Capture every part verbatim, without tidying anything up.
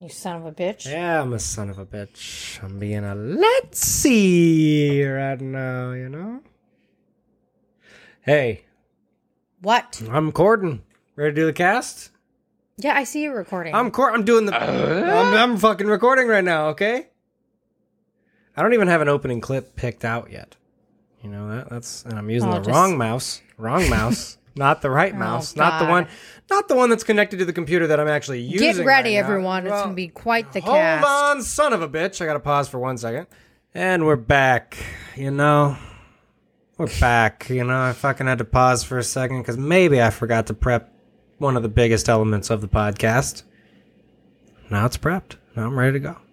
You son of a bitch. Yeah, I'm a son of a bitch. I'm being a let's see right now, you know? Hey. What? I'm Corden. Ready to do the cast? Yeah, I see you recording. I'm Corden. I'm doing the... Uh? I'm, I'm fucking recording right now, okay? I don't even have an opening clip picked out yet. You know that? That's... And I'm using oh, the just... wrong mouse. Wrong mouse. Not the right mouse. Oh, not the one... Not the one that's connected to the computer that I'm actually using. Get ready, right everyone. Well, it's going to be quite the hold cast. Hold on, son of a bitch. I got to pause for one second. And we're back, you know. We're back, you know. I fucking had to pause for a second because maybe I forgot to prep one of the biggest elements of the podcast. Now it's prepped. Now I'm ready to go.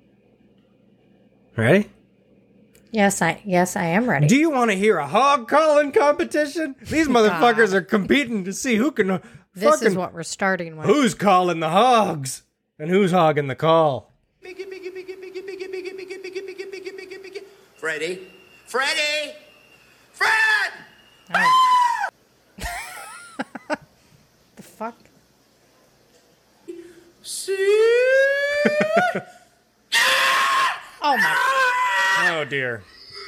Ready? Yes, I yes, I am ready. Do you want to hear a hog calling competition? These motherfuckers are competing to see who can... This Fucking, is what we're starting with. Who's calling the hogs? And who's hogging the call? Freddy. Freddy! Fred! Oh. The fuck? Oh my. Oh dear.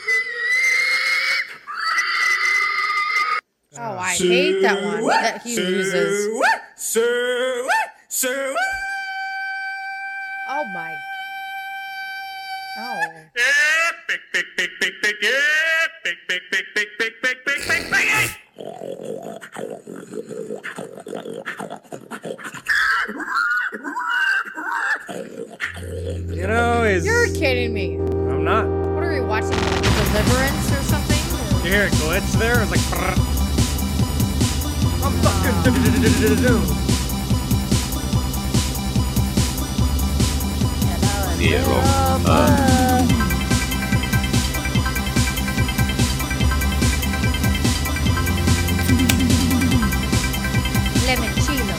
Oh, I hate that one that he uses. Oh my. Oh. Big, big, big, big, big, yeah. Big, big, big, big, big, big, big, big, big. You know, is You're kidding me. I'm not. What are we watching? Like Deliverance or something? You hear a glitch there? It's like brrr. I'm fucking do-do-do-do-do-do. Zero. Uh. Lemoncello.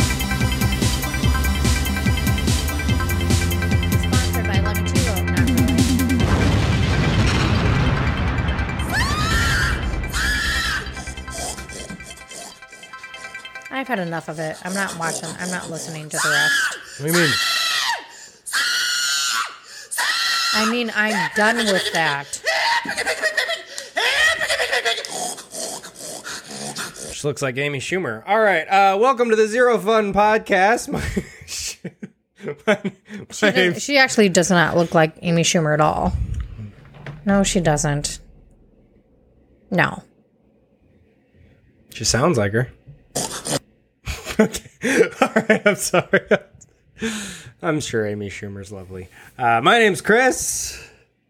Sponsored by Lemoncello. Not really. I've had enough of it. I'm not watching. I'm not listening to the rest. What do you mean? I mean, I'm done with that. She looks like Amy Schumer. All right. Uh, welcome to the Zero Fun Podcast. My, my, She, did, she actually does not look like Amy Schumer at all. No, she doesn't. No. She sounds like her. Okay. All right. I'm sorry. I'm sure Amy Schumer's lovely. Uh, my name's Chris.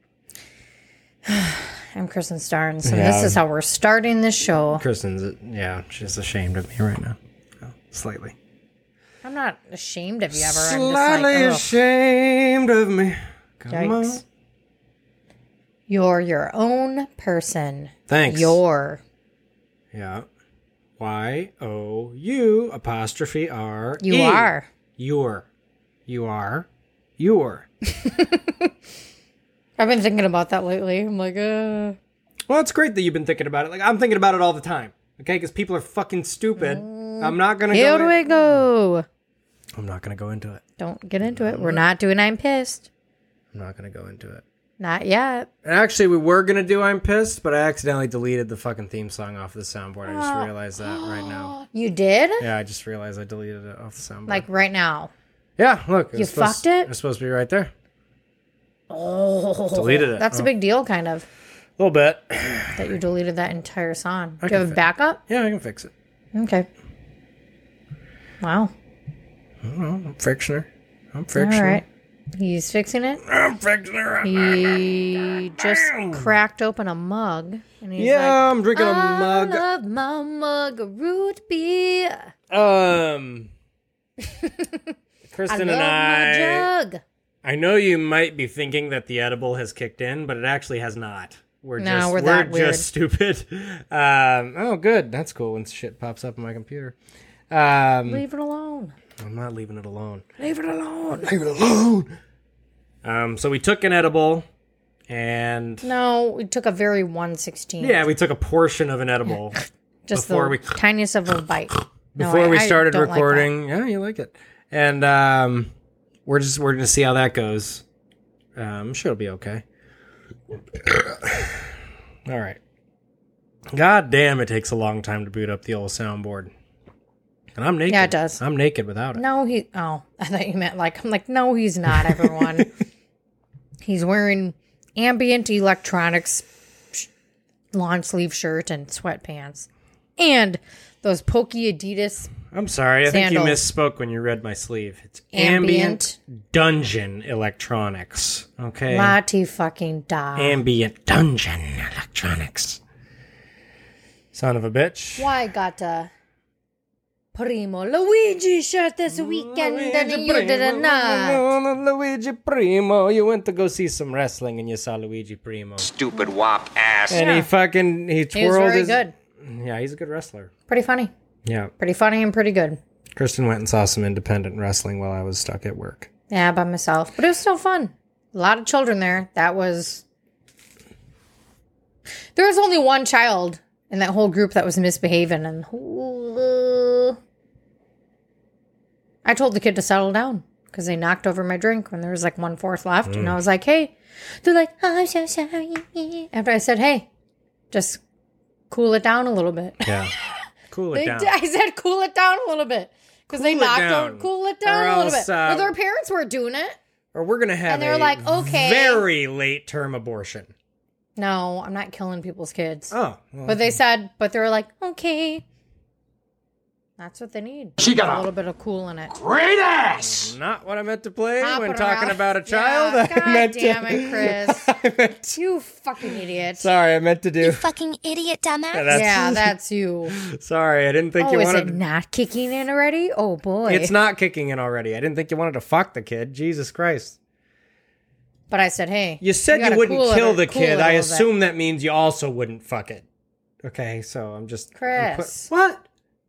I'm Kristen Starnes, and Yeah. this is how we're starting this show. Kristen's, yeah, she's ashamed of me right now. Oh, slightly. I'm not ashamed of you ever. I'm Slightly just like, ugh. ashamed of me. Come Yikes. on. You're your own person. Thanks. You're. Yeah. Y O U apostrophe R. You E. are. You're. You are. You're. I've been thinking about that lately. I'm like, uh. Well, it's great that you've been thinking about it. Like, I'm thinking about it all the time. Okay? Because people are fucking stupid. I'm not going to Here go. we in- go. I'm not going to go into it. Don't get into it. We're not doing I'm pissed. I'm not going to go into it. Not yet. And actually, we were going to do I'm Pissed, but I accidentally deleted the fucking theme song off the soundboard. I just realized that right now. You did? Yeah, I just realized I deleted it off the soundboard. Like right now. yeah, look. It You was supposed- fucked it? It was supposed to be right there. Oh. Deleted it. That's Oh. a big deal, kind of, A little bit. that you deleted that entire song. I Do you can have a fi- backup? Yeah, I can fix it. Okay. Wow. I don't know. I'm fixing her. I'm fixing All her. right. He's fixing it. I'm fixing her. He just cracked open a mug. And he's Yeah, like, I'm drinking a I mug. love my mug of root beer. Um, I Kristen love and my I. jug. I know you might be thinking that the edible has kicked in, but it actually has not. We're No, just we're we're, that weird. just stupid. Um, oh, good. That's cool when shit pops up on my computer. Um, Leave it alone. I'm not leaving it alone. Leave it alone. Leave it alone. Um, so we took an edible, and No, we took a very one sixteen. yeah, we took a portion of an edible Just before the we- tiniest of a bite. No, before I- we I started don't like that. recording. Yeah, you like it. And um, we're just we're gonna see how that goes. Um, I'm sure it'll be okay. All right. God damn, it takes a long time to boot up the old soundboard. And I'm naked. Yeah, it does. I'm naked without it. No, he. Oh, I thought you meant like. I'm like, no, he's not. Everyone. He's wearing ambient electronics sh- long sleeve shirt and sweatpants, and those pokey Adidas. I'm sorry. I Sandals. think you misspoke when you read my sleeve. It's Ambient. ambient, dungeon electronics. Okay. Lati fucking da. Ambient dungeon electronics. Son of a bitch. Why got a Primo Luigi shirt this weekend and you did not? Luigi Primo. You went to go see some wrestling and you saw Luigi Primo. Stupid wop ass. And Yeah. he fucking, he He was twirled very his... good. Yeah, he's a good wrestler. Pretty funny. Yeah. Pretty funny and pretty good. Kristen went and saw some independent wrestling while I was stuck at work. Yeah, by myself. But it was still fun. A lot of children there. That was... There was only one child in that whole group that was misbehaving. And uh, I told the kid to settle down because they knocked over my drink when there was like one fourth left. Mm. And I was like, hey. They're like, oh, I'm so sorry. After I said, hey, just cool it down a little bit. Yeah. Cool it They down. d- I said, cool it down a little bit. Because they Cool it knocked down. over, cool it down Or a little else, bit. uh, Well, their parents were doing it. Or we're going to have And they're a like, okay. very late term abortion. No, I'm not killing people's kids. Oh. Well, But they said, but they were like, okay. That's what they need. She got a a little bit of cool in it. great ass. not what I meant to play Hopping when talking around. about a child. Yeah, I God meant damn to, it, Chris. I meant to- You fucking idiot. sorry, I meant to do. Fucking idiot, dumbass. That's- Yeah, that's you. Sorry, I didn't think Oh, you is wanted. it not kicking in already? Oh, boy. It's not kicking in already. I didn't think you wanted to fuck the kid. Jesus Christ. But I said, hey. You said you, gotta wouldn't cool it kill a- the cool kid. it a I little assume that means you also wouldn't fuck it. Okay, so I'm just. I'm Chris. put- what?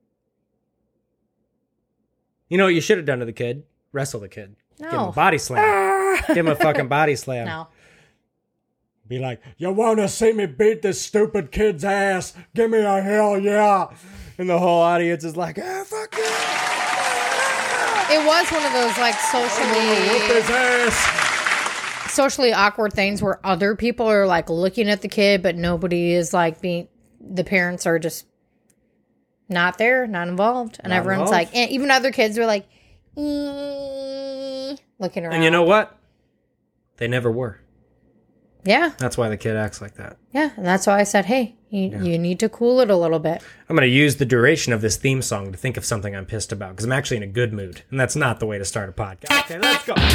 You know what you should have done to the kid? Wrestle the kid. Give him a No. body slam. Give him a fucking body slam. No. Be like, you want to see me beat this stupid kid's ass? Give me a hell yeah. And the whole audience is like, ah, fuck you. It was one of those, like, Whoop socially... his ass. socially awkward things where other people are like looking at the kid, but nobody is like being, the parents are just not there, not involved. And Not everyone's involved. like, and even other kids are like, "Eh," looking around. And you know what? They never were. Yeah. That's why the kid acts like that. Yeah. And that's why I said, hey, you, you need to cool it a little bit. I'm going to use the duration of this theme song to think of something I'm pissed about because I'm actually in a good mood. And that's not the way to start a podcast. Okay, let's go.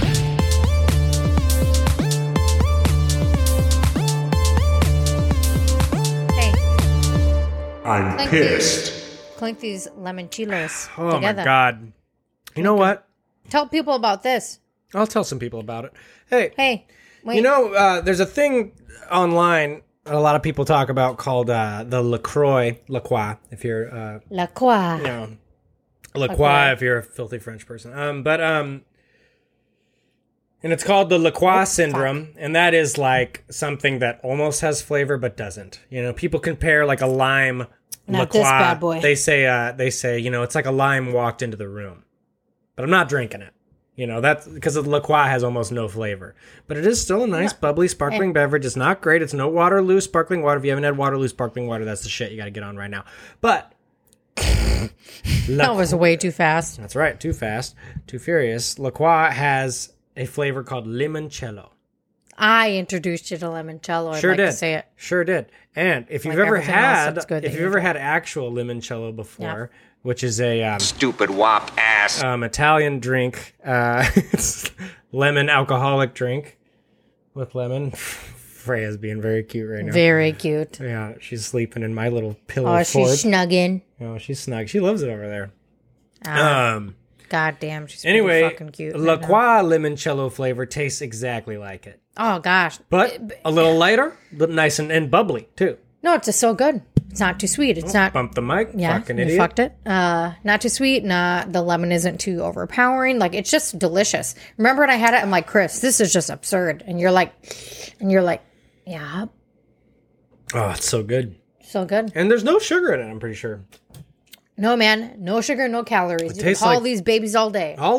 Hey, I'm Clink pissed. These, clink these lemon chilos Oh together. my God. You know what? Tell people about this. I'll tell some people about it. Hey, Hey, wait. you know, uh, there's a thing online that a lot of people talk about called uh, the LaCroix, LaCroix, if you're, uh, La Croix. you know, LaCroix LaCroix. if you're a filthy French person. Um, but, um, and it's called the LaCroix syndrome, and that is like something that almost has flavor but doesn't. You know, people compare like a lime Not LaCroix. this bad boy. They say, uh, they say, you know, it's like a lime walked into the room, but I'm not drinking it. You know, that's because the LaCroix has almost no flavor, but it is still a nice, bubbly, sparkling beverage. It's not great. It's no Waterloo sparkling water. If you haven't had Waterloo sparkling water, that's the shit you got to get on right now. But That was way too fast. that's right. Too fast, too furious. LaCroix has a flavor called limoncello. I introduced you to limoncello. I'd Sure like did. to say it. Sure did. And if you've Like ever everything else had, that's good if that you've you ever enjoy. had actual limoncello before, which is a um, Stupid wop ass. um, Italian drink, uh, it's lemon alcoholic drink with lemon. Freya's being very cute right now. Very cute. Yeah, she's sleeping in my little pillow Oh, fort. she's snugging. Oh, she's snug. She loves it over there. Ah, Um. God damn, she's Anyway, pretty fucking cute. right La now. Croix limoncello flavor tastes exactly like it, Oh gosh, but a little lighter, but nice and, and bubbly too. no, it's just so good. It's not too sweet. It's not. Bump the mic, Yeah, fucking you idiot. fucked it. Uh, not too sweet. Not the lemon isn't too overpowering. Like it's just delicious. Remember when I had it? I'm like, Chris, this is just absurd. And you're like, and you're like, yeah, Oh, it's so good. so good. And there's no sugar in it, I'm pretty sure. No man, no sugar, no calories. You can tastes haul like- these babies all day. All of them.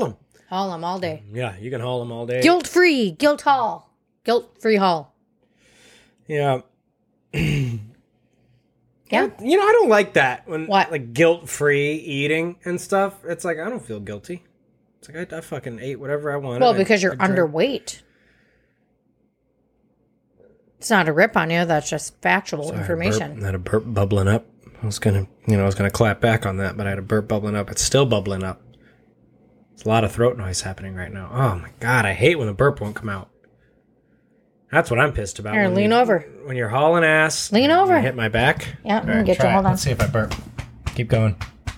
Haul them all day. Yeah, you can haul them all day. Guilt free. Guilt haul. Guilt free haul. Yeah. Yeah. You know, I don't like that when What? like guilt-free eating and stuff. It's like I don't feel guilty. It's like I, I fucking ate whatever I wanted. Well, I- because you're I drank- underweight. It's not a rip on you. That's just factual Sorry, information. burp, I had a burp bubbling up. I was gonna, you know, I was gonna clap back on that, but I had a burp bubbling up. It's still bubbling up. There's a lot of throat noise happening right now. Oh my god, I hate when the burp won't come out. That's what I'm pissed about. Here, when lean you- over. When you're hauling ass. Lean you over. hit my back. Yeah, All let me get you. try it. Hold on. Let's see if I burp. Keep going.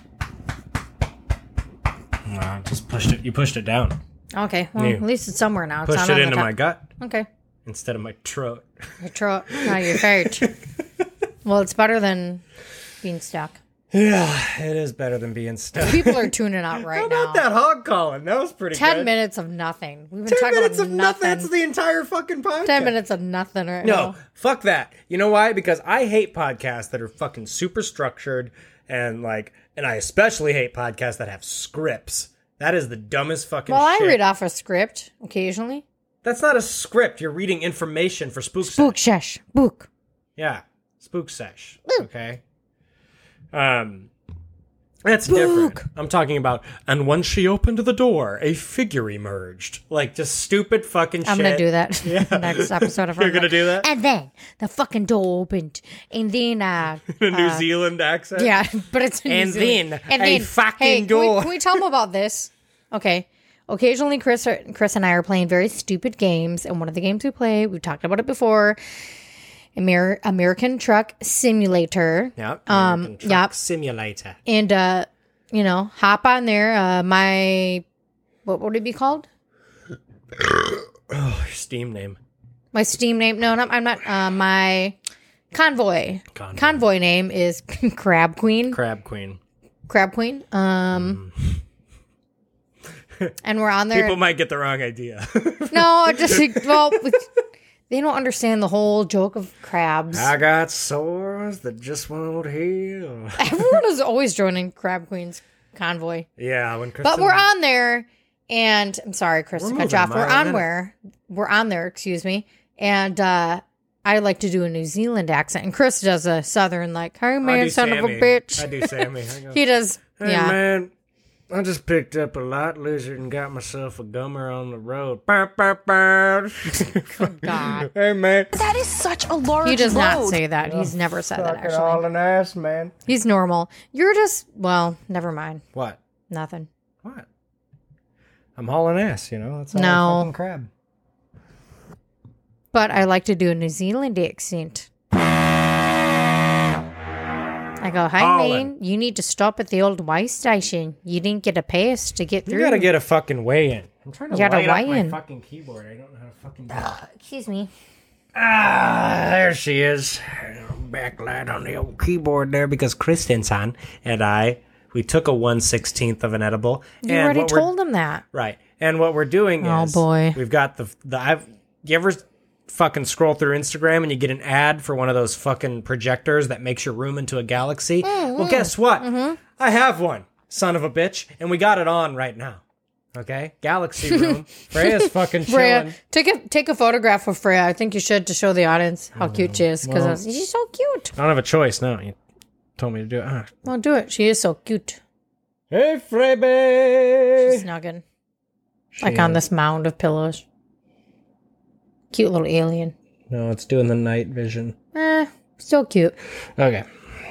No, just pushed it. You pushed it down. Okay. Well, Yeah. at least it's somewhere now. It's Pushed not it on the into top. my gut Okay. instead of my throat. Your throat. No, your fart. Well, it's better than being stuck. Yeah, it is better than being stuck. People are tuning out right How now. about that hog calling? That was pretty Ten good. minutes of nothing. We've been Ten talking minutes about of nothing. nothing. That's the entire fucking podcast. Ten minutes of nothing right No, now. fuck that. You know why? Because I hate podcasts that are fucking super structured and like, and I especially hate podcasts that have scripts. That is the dumbest fucking Well, I shit. read off a script occasionally. That's not a script. You're reading information for Spook Book Sesh. shesh. Book. Yeah, Spook Sesh. Okay. Um, that's different. I'm talking about, and when she opened the door, a figure emerged. Like, just stupid fucking I'm shit. gonna do that next episode of You're gonna do that? And then the fucking door opened, and then uh, A New Zealand accent? yeah, but it's in New And Zealand. then a fucking hey, can we- door. Can we tell them about this? Okay. Occasionally, Chris, are, Chris and I are playing very stupid games, and one of the games we play, we've talked about it before, Amer- American Truck Simulator. Yeah. Um, American Truck yep. Simulator. And, uh, you know, hop on there. Uh, my, what would it be called? Oh, Steam name. My Steam name? No, not, I'm not. Uh, my Convoy. Convoy. Convoy name is Crab Queen. Crab Queen. Crab Queen. Um, and we're on there. People might get the wrong idea. No, I just well, they don't understand the whole joke of crabs. I got sores that just won't heal. Everyone is always joining Crab Queen's convoy, Yeah, when Kristen... but we're on there, and I'm sorry, Chris, to We're cut you moving off. a We're mile a on minute. where we're on there. Excuse me, and uh, I like to do a New Zealand accent, and Chris does a Southern like, "Hey I man, do son of Sammy. a bitch." I do Sammy. I go, He does, hey, yeah. man, I just picked up a lot lizard and got myself a gummer on the road. Burr, burr, burr. God, Hey, man. That is such a large he does not load. say that. He's never said that. Fucking all Actually, an ass, man. he's normal. You're just well, never mind. What? Nothing. What? I'm hauling ass, you know? That's all No. fucking crab. But I like to do a New Zealand accent. I go, hi, Holland. man. You need to stop at the old way station. You didn't get a pass to get You through. gotta get a fucking weigh in. I'm trying to You gotta light up weigh my in. fucking keyboard. I don't know how to fucking do it. Excuse me. Ah, there she is. Backlight on the old keyboard there because Kristensen and I, we took a one sixteenth of an edible. You and already what we're- told him that. Right. And what we're doing Oh, is boy. we've got the the I've you ever fucking scroll through Instagram and you get an ad for one of those fucking projectors that makes your room into a galaxy? Mm-hmm. Well, guess what? I have one, son of a bitch, and we got it on right now. Okay? Galaxy room. Freya's fucking chilling. Freya, take a take a photograph of Freya. I think you should to show the audience how cute she is because Well- she's so cute. I don't have a choice now. You told me to do it. Ah. Well, do it. She is so cute. Hey, Frebe! She's snugging like on this mound of pillows. Cute little alien. No, it's doing the night vision. Eh, still cute. Okay.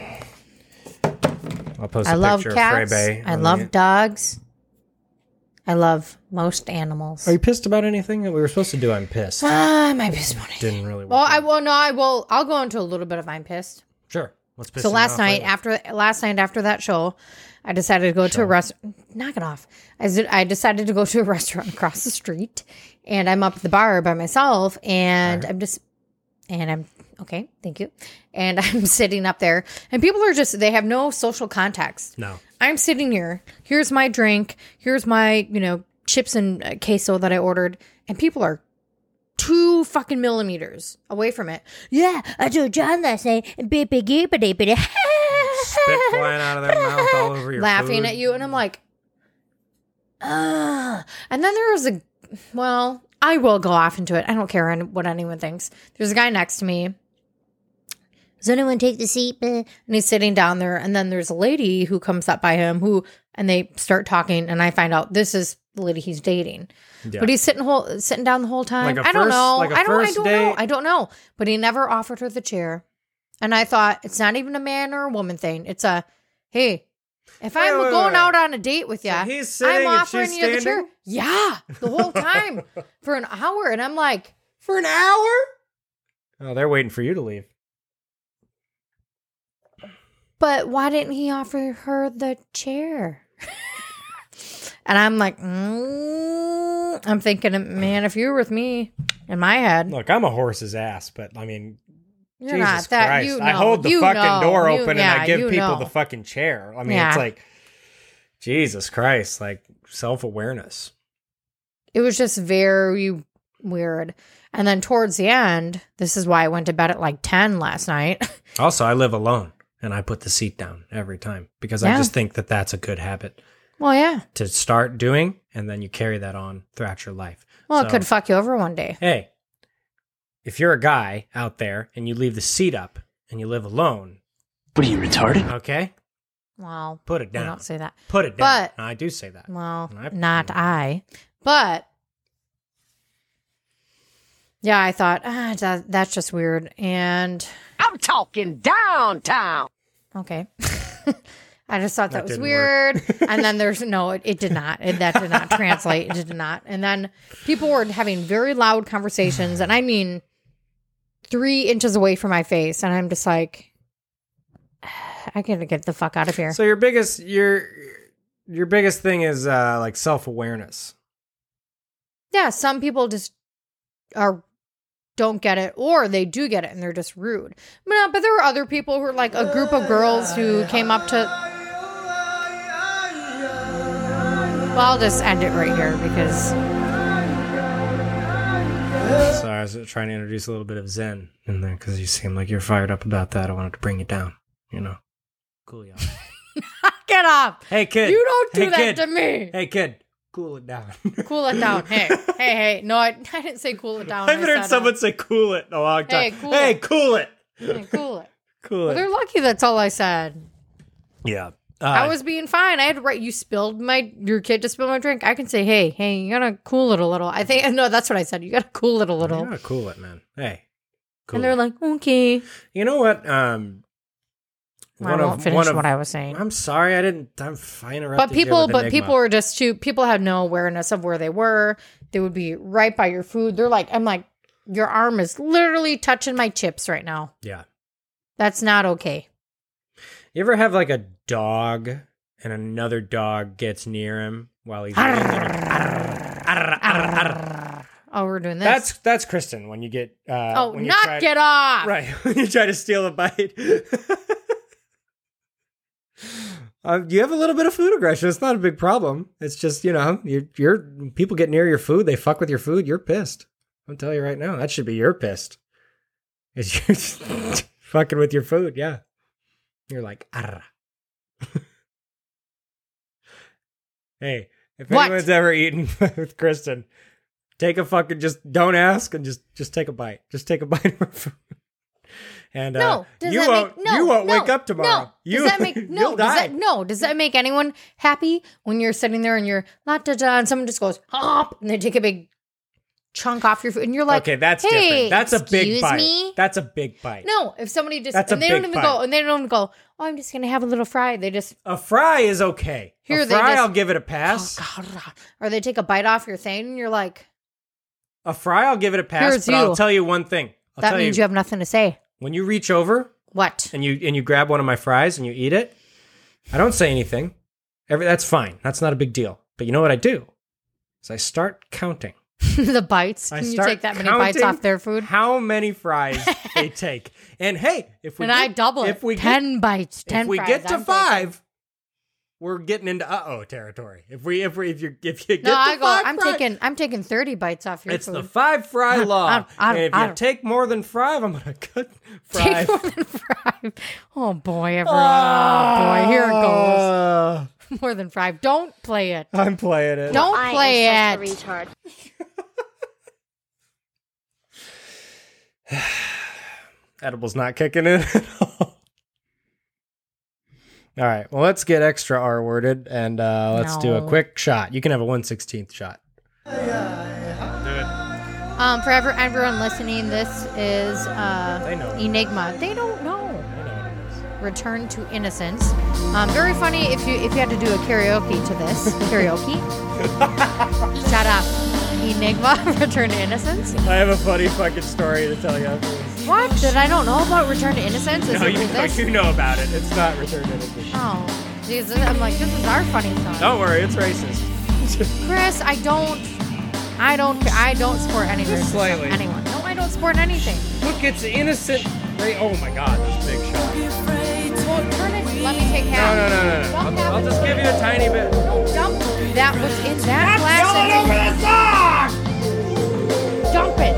I'll post a I love picture cats. of Frebe. I on love the- dogs. I love most animals. Are you pissed about anything that we were supposed to do? I'm pissed. Ah, my pissed morning. Didn't really work. Well, I out. will. No, I will. I'll go into a little bit of I'm pissed. Sure. Let's piss So you last off night, later. after last night after that show, I decided to go to a restaurant. Knock it off. I, z- I decided to go to a restaurant across the street, and I'm up at the bar by myself, and I'm just, and I'm okay. Thank you. And I'm sitting up there, and people are just they have no social context. No. I'm sitting here. Here's my drink. Here's my, you know, chips and uh, queso that I ordered. And people are two fucking millimeters away from it. Yeah, I told John last night. Spit flying out of their mouth all over your laughing food. at you. And I'm like, uh, and then there was a, well, I will go off into it. I don't care what anyone thinks. There's a guy next to me. Does anyone take the seat? And he's sitting down there. And then there's a lady who comes up by him who, and they start talking. And I find out this is the lady he's dating. Yeah. But he's sitting whole, sitting down the whole time. Like a I don't first- know. like a I don't, I first don't date? know. I don't know. But he never offered her the chair. And I thought, it's not even a man or a woman thing. It's a, hey, if Wait, I'm wait, going wait. out on a date with you, So he's sitting I'm and offering she's you the chair. standing? Yeah, the whole time for an hour. And I'm like, For an hour? Oh, they're waiting for you to leave. but why didn't he offer her the chair? And I'm like, mm. I'm thinking, man, if you were with me in my head, Look, I'm a horse's ass, but I mean, you're Jesus not that. Christ. You know, I hold the you fucking know, door you- open yeah, and I give you people know. the fucking chair. I mean, Yeah. it's like, Jesus Christ, like self-awareness. It was just very weird. And then towards the end, this is why I went to bed at like ten last night. Also, I live alone and I put the seat down every time because I Yeah. just think that that's a good habit Well, yeah. to start doing, and then you carry that on throughout your life. Well, So, it could fuck you over one day. hey, if you're a guy out there and you leave the seat up and you live alone, What are you, retarded? okay, Well, put it I down. don't say that. Put it down. But- I do say that. Well, I- not I. But yeah, I thought ah, that, that's just weird. And I'm talking downtown. okay. I just thought that, That was didn't weird. And then there's no, it, it did not. It, that did not translate. It did not. And then people were having very loud conversations. And I mean, three inches away from my face. And I'm just like, I gotta get the fuck out of here. So your biggest your your biggest thing is uh, like self-awareness. Yeah, some people just are don't get it, or they do get it and they're just rude. But, no, but there were other people who were like a group of girls who came up to. Well, I'll just end it right here because So I was trying to introduce a little bit of Zen in there because you seem like you're fired up about that. I wanted to bring you down, you know. Cool you off. get off. Hey kid. You don't do hey, that kid. to me. Hey kid, cool it down. Cool it down. Hey, hey, hey. No, I, I didn't say cool it down. I haven't I heard said, someone uh, say cool it in a long time. Hey, cool hey it. cool it. hey, cool it. Cool Well, it. they're lucky. That's all I said. Yeah. Uh, I was being fine. I had to write. You spilled my your kid to spill my drink. I can say, hey, hey, you gotta cool it a little. I think no, that's what I said. You gotta cool it a you little. gotta cool it, man. Hey. Cool And they're it. like, okay. You know what? Um I won't finish what I was saying. I'm sorry, I didn't. I'm I interrupted But you people, with but Enigma. people were just too. People had no awareness of where they were. They would be right by your food. They're like, I'm like, your arm is literally touching my chips right now. Yeah. That's not okay. You ever have like a dog and another dog gets near him while he's eating? Oh, we're doing this. That's that's Kristen when you get uh oh, when you not try, get off. right when you try to steal a bite. Uh, you have a little bit of food aggression. It's not a big problem. It's just, you know, you're, you're people get near your food, they fuck with your food, you're pissed. I'll tell you right now, that should be you're pissed. It's you're just fucking with your food, yeah. You're like, arr. Hey, if What? anyone's ever eaten with Kristen, take a fucking just don't ask and just just take a bite. Just take a bite of her food. And uh, No, does you that won't make no? you won't no, wake up tomorrow. No, You, does that make no? you'll Does die. that, no, does that make anyone happy when you're sitting there and you're la da da, and someone just goes hop, and they take a big chunk off your food, and you're like, Okay, that's hey, different. That's a big excuse bite. me? That's a big bite. No, if somebody just That's a and they don't big even bite. go, and they don't even go, oh, I'm just gonna have a little fry. They just A fry is okay. Here, a they fry, just- I'll give it a pass. or they take a bite off your thing, and you're like, A fry, I'll give it a pass. Here's but I'll you. tell you one thing. I'll that tell means you you, have nothing to say. when you reach over What? and you and you grab one of my fries and you eat it, I don't say anything. Every that's fine. That's not a big deal. But you know what I do? Is I start counting. The bites? I Can you start take that many bites counting off their food? How many fries they take? And hey, if we And I get- double it. if we ten get, bites. Ten if we fries. get to I'm five, we're getting into uh oh territory. If we if we if you if you get No, to I go. five I'm fries, taking. I'm taking thirty bites off your it's food. the five fry law. I- I- and if I- you take more than five, I'm gonna cut Take five. more than five. Oh boy, everyone. Oh boy, here it goes. Uh, More than five. Don't play it. I'm playing it. Don't I play am it. such a retard. Edible's not kicking in at all. All right. Well, let's get extra R-worded and uh, let's do a No. quick shot. You can have a one sixteenth shot. Um, for ever, everyone listening, this is uh, They know. Enigma. They don't know. I know what it is. Return to Innocence. Um, very funny if you if you had to do a karaoke to this. Karaoke. Shut up. Enigma. Return to Innocence. I have a funny fucking story to tell you. What? Did I don't know about Return to Innocence? Is No, it you know, this? you know about it. It's not Return to Innocence. Oh, Jesus. I'm like, this is our funny song. Don't worry, it's racist. Chris, I don't, I don't, ca- I don't support any Just racism. slightly. Anyone? No, I don't support anything. Look, it's innocent. Ra- oh my God, this big shot. Well, turn it. Let me take No, half. no, no, no, no. Dump I'll, half I'll just give you a tiny bit. No, dump that was in that glass. And dump it.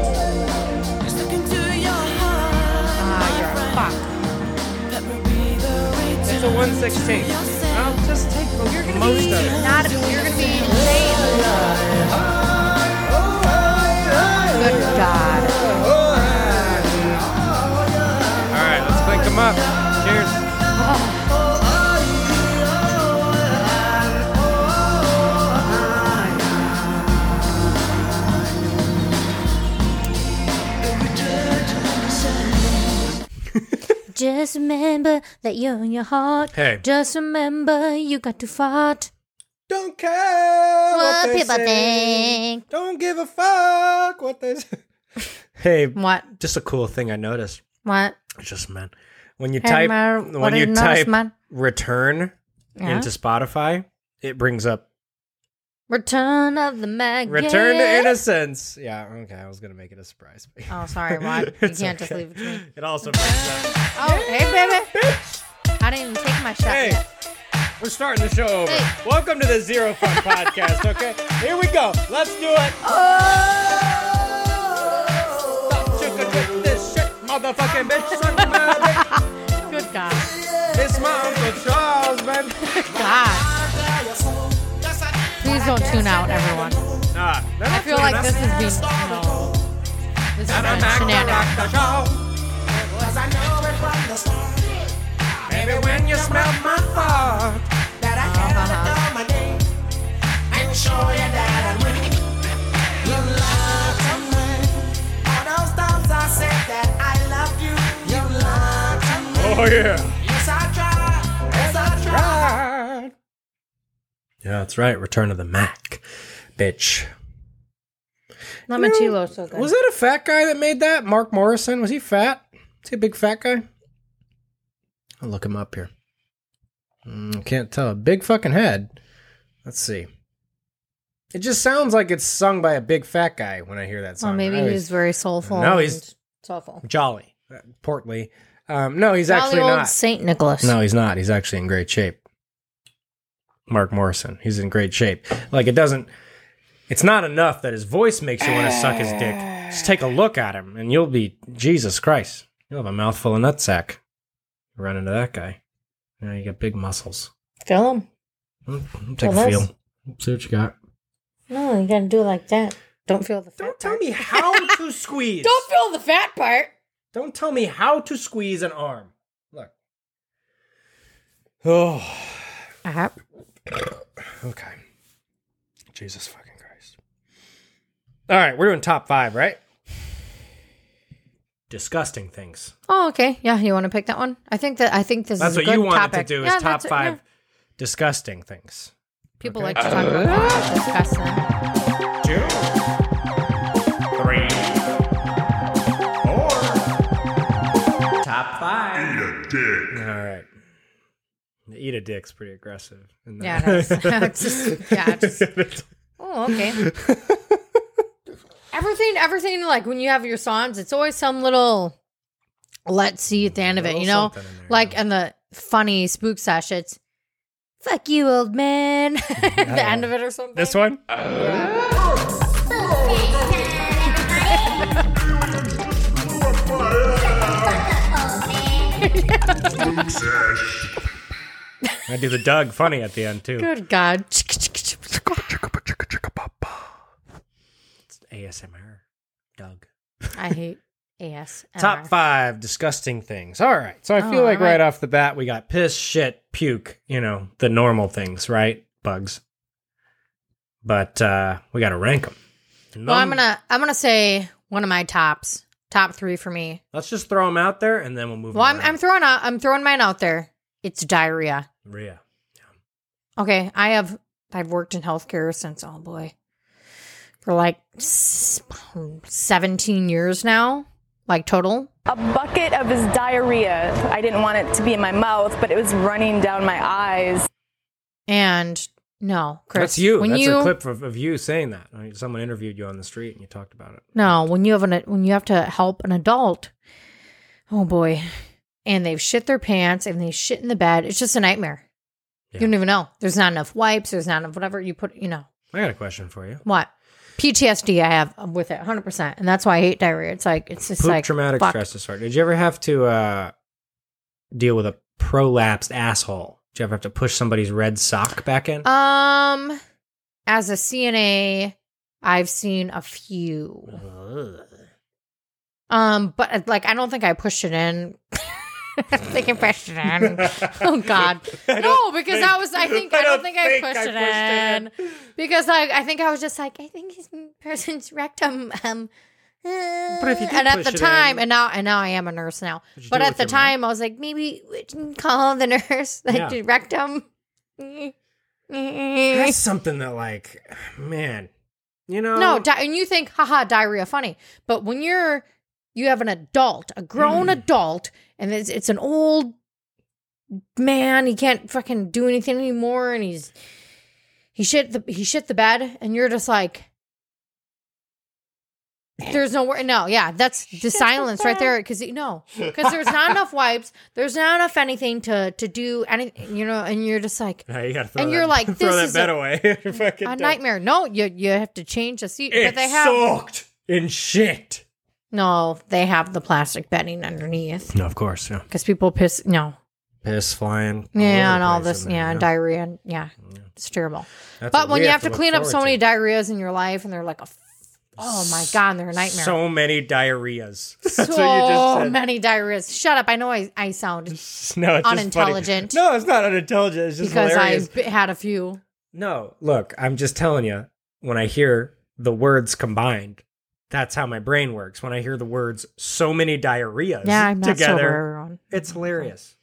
Ah, you're a fuck. It's a one sixteenth. I'll just take You're gonna most be of it. not. You're gonna be insane. Good God. All right, let's clink them up. Cheers. Just remember that you're in your heart. Hey. Just remember you got to fight. Don't care What they people say. think. Don't give a fuck what they say. Hey, What? just a cool thing I noticed. What? It's just, man, when you Hey, type man, what when did you you notice, type man? return Yeah. into Spotify, it brings up Return of the Mag. Return yeah. to Innocence. Yeah, okay, I was gonna make it a surprise. Oh, sorry, what? You It's can't just okay. leave it to me. It also brings up. Oh, hey, baby. I didn't even take my shot Hey, yet. we're starting the show over. Hey. Welcome to the Zero Fun Podcast. Okay, here we go. Let's do it. Stop chicken with this shit, motherfucking bitch. Suck my dick. Good God. It's my Uncle Charles, man. God. Please don't tune out, everyone. Nah, I feel like this is being no. This is being shenanigans. Maybe when you smell my fart. Oh yeah. Right. Yeah, that's right. Return of the Mac, bitch. Limoncello so good. Was that a fat guy that made that? Mark Morrison? Was he fat? Is he a big fat guy? I'll look him up here. Mm, can't tell. Big fucking head. Let's see. It just sounds like it's sung by a big fat guy when I hear that song. Well, maybe I always- he's very soulful. No, he's- and soulful. jolly, uh, portly. Um, no, he's Jolly actually old not. Saint Nicholas. No, he's not. He's actually in great shape. Mark Morrison. He's in great shape. Like, it doesn't, it's not enough that his voice makes you want to suck his dick. Just take a look at him and you'll be, Jesus Christ, you'll have a mouthful of nutsack. Run into that guy. You know, you got big muscles. Feel him? Mm, Take Well, a that's- feel. See what you got. No, you gotta do it like that. Don't feel the fat Don't tell part. me how to squeeze. Don't feel the fat part. Don't tell me how to squeeze an arm. Look. Oh. Uh-huh. Okay. Jesus fucking Christ. All right, we're doing top five, right? Disgusting things. Oh, okay. Yeah, you want to pick that one? I think that I think this That's is a what good you wanted topic. to do is Yeah, top that's it, five yeah. disgusting things. People Okay. like to talk about things disgusting. Two. Three. Four. Top five. Eat a dick. All right. The eat a dick's pretty aggressive. Isn't Yeah, that? it is. It's just, yeah, it's just, oh, okay. everything, everything, like when you have your songs, it's always some little let's see at the end of it, Little you know? something in there, Like yeah. in the funny spook sesh, it's fuck you, old man. At the end of it or something. This one? Luke Sash. I do the Doug funny at the end, too. Good God. It's A S M R. Doug. I hate A S M R. Top five disgusting things. All right. So I Oh, feel like all right. right off the bat, we got piss, shit, puke, you know, the normal things, right? Bugs. But uh, we got to rank them. Well, I'm gonna I'm gonna say one of my tops, top three for me. Let's just throw them out there and then we'll move Well, on. I'm I'm throwing out I'm throwing mine out there. It's diarrhea. Rhea. Okay, I have I've worked in healthcare since oh boy, for like s- seventeen years now, like total. A bucket of his diarrhea. I didn't want it to be in my mouth, but it was running down my eyes. And no, Chris, That's you. When That's you a clip of, of you saying that. I mean, someone interviewed you on the street and you talked about it. no, when you have an when you have to help an adult, oh boy, and they've shit their pants and they shit in the bed, it's just a nightmare. Yeah. You don't even know. There's not enough wipes. There's not enough whatever you put. You know I got a question for you. what? P T S D I have with it, one hundred percent, and that's why I hate diarrhea. It's like it's just Poop like traumatic fuck. stress disorder. Did you ever have to uh, deal with a prolapsed asshole? Did you ever have to push somebody's red sock back in? Um, as a C N A, I've seen a few. Ugh. Um, but uh, like I don't think I pushed it in. I think I pushed it in. Oh God, no! Because think- I was. I think I, I don't don't think I think pushed, I it, in. pushed it Because like I think I was just like I think this person's rectum. Um, But if you did and at push the it time, in- and now and now I am a nurse now. Did you But do it at with the your time, I was like maybe we can call the nurse that Yeah. did rectum. That's something that, like, man, you know. No, di- and you think, haha, diarrhea funny. But when you're, you have an adult, a grown Mm. adult, and it's, it's an old man, he can't fucking do anything anymore, and he's, he shit the, he shit the bed, and you're just like, there's no word. No, yeah, that's the silence right there. Because no, because there's not enough wipes. There's not enough anything to to do anything. You know, and you're just like Yeah, you gotta throw And that, you're like, throw this that is bed a- away. You're fucking a done. nightmare. No, you you have to change the seat, It's but they have soaked in shit. no. They have the plastic bedding underneath No, of course, yeah. because people piss. No, Piss flying. yeah, and over all the place this, in there, yeah, and yeah. diarrhea. and- Yeah, it's terrible. That's But what when we you have to look clean up so forward many to. diarrheas in your life, and they're like, a f- oh my god, they're a nightmare. So many diarrheas. That's So what you just said. many diarrheas. Shut up! I know I, I sound No, it's just funny. unintelligent. No, it's not unintelligent. It's just because hilarious. I've b- had a few. No, look, I'm just telling you, when I hear the words combined, that's how my brain works. When I hear the words so many diarrheas Yeah, I'm not together, sober, everyone. it's hilarious.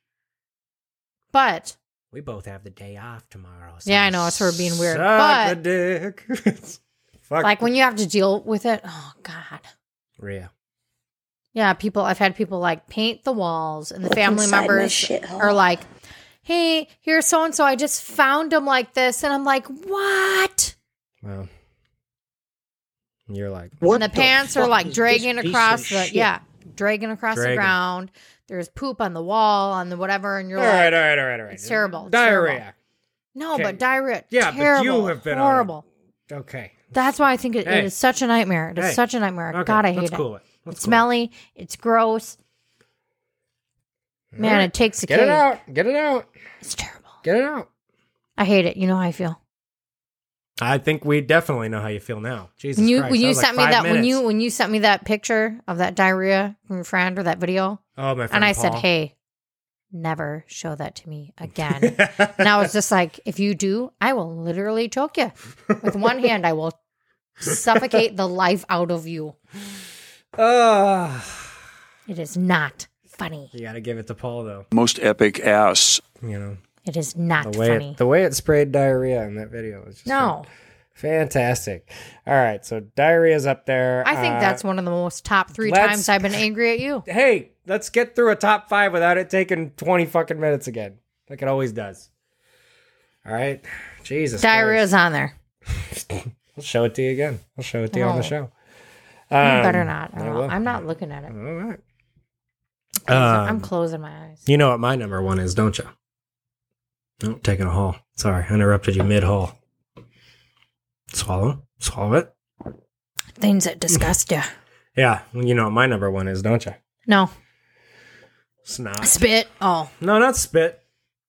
But We both have the day off tomorrow. so Yeah, I know, it's sort of being weird, Suck but- a dick. Fuck. like when you have to deal with it, oh god. Rhea. Yeah, people. I've had people like paint the walls, and the family inside my members shithole. are like, "Hey, here's so and so. I just found him like this," and I'm like, "What?" Well, you're like, and the pants are like dragging across the shit? yeah, dragging across Dragging. the ground. There's poop on the wall, on the whatever, and you're all like, right, all right, all right, all right. It's terrible. It's Diarrhea. terrible. "No, Okay. but diarrhea, Yeah, but you terrible, have been on a- horrible." Okay. That's why I think it, Hey. it is such a nightmare. It is Hey. such a nightmare. Okay, God, I hate let's it. cool it. Let's It's cool it. smelly. It's gross. Man, All right. it takes a Get cake. it out. Get it out. It's terrible. Get it out. I hate it. You know how I feel. I think we definitely know how you feel now. Jesus When you Christ. when that you was like sent me five that when minutes. you when you sent me that picture of that diarrhea from your friend or that video, Oh, my friend and I said, Paul. "Hey, never show that to me again." And I was just like, "If you do, I will literally choke you with one hand. I will suffocate the life out of you." Ugh. It is not funny. You got to give it to Paul, though. Most epic ass. You know, It is not the way funny. it, the way it sprayed diarrhea in that video was just No, fantastic. All right, so diarrhea's up there. I think Uh, that's one of the most top three let's- times I've been angry at you. Hey, let's get through a top five without it taking twenty fucking minutes again, like it always does. All right, Jesus. Diarrhea's Christ. on there. I'll show it to you again. I'll show it to you on the No. show. You Um, better not. I will. I'm not looking at it. All right. I'm Um, closing my eyes. You know what my number one is, don't you? No, taking a haul. Sorry, I interrupted you mid haul. Swallow, swallow it. Things that disgust you. Yeah, well, you know what my number one is, don't you? No. Snot. Spit. Oh. No, not spit.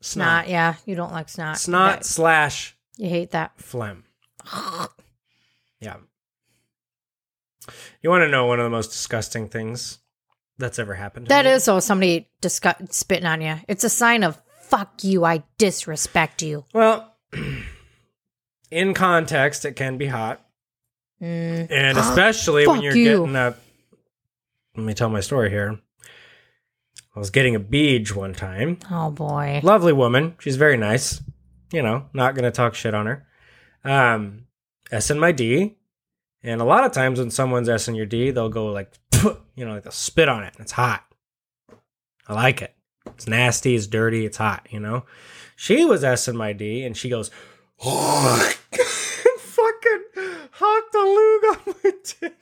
Snot, yeah. You don't like snot. Snot Okay. slash You hate that. phlegm. Yeah. You want to know one of the most disgusting things that's ever happened to That me? is so somebody disgu- spitting on you. It's a sign of fuck you, I disrespect you. Well, in context, it can be hot. Mm. And especially when Fuck you're you. getting a... Let me tell my story here. I was getting a beej one time. Oh boy. Lovely woman. She's very nice. You know, not going to talk shit on her. Um, S-ing my D. And a lot of times when someone's S-ing your D, they'll go like, you know, like they'll spit on it. It's hot. I like it. It's nasty. It's dirty. It's hot, you know? She was S-ing my D and she goes, oh, fucking hocked a lug on my dick.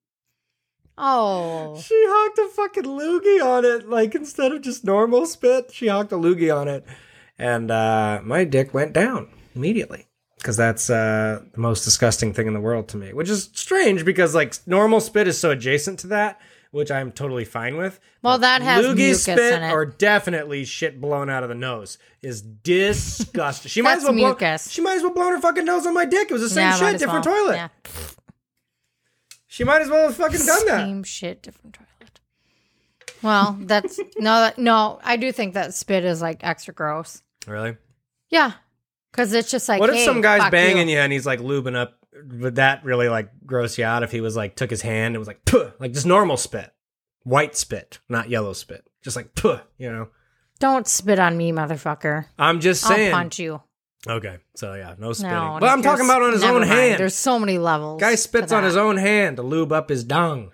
Oh. She hocked a fucking loogie on it. Like, instead of just normal spit, she hocked a loogie on it. And uh, my dick went down immediately. Because that's uh, the most disgusting thing in the world to me. Which is strange because, like, normal spit is so adjacent to that, which I'm totally fine with. Well, But that has loogie mucus spit in it. or definitely shit blown out of the nose is disgusting. She might That's as well blow, mucus. She might as well blow her fucking nose on my dick. It was the same Yeah, might shit, as different well. toilet. Yeah. She might as well have fucking done that. Same shit, different toilet. Well, that's no, that, no. I do think that spit is like extra gross. Really? Yeah, because it's just like, What if hey, some guy's fuck banging you. you and he's like lubing up? Would that really like gross you out if he was like took his hand and was like, puh, like just normal spit, white spit, not yellow spit, just like puh, you know? Don't spit on me, motherfucker. I'm just saying. I'll punch you. Okay, so yeah, no spitting. No, but I'm there's- talking about on his never own mind. hand. There's so many levels. Guy to spits on that. his own hand to lube up his dung.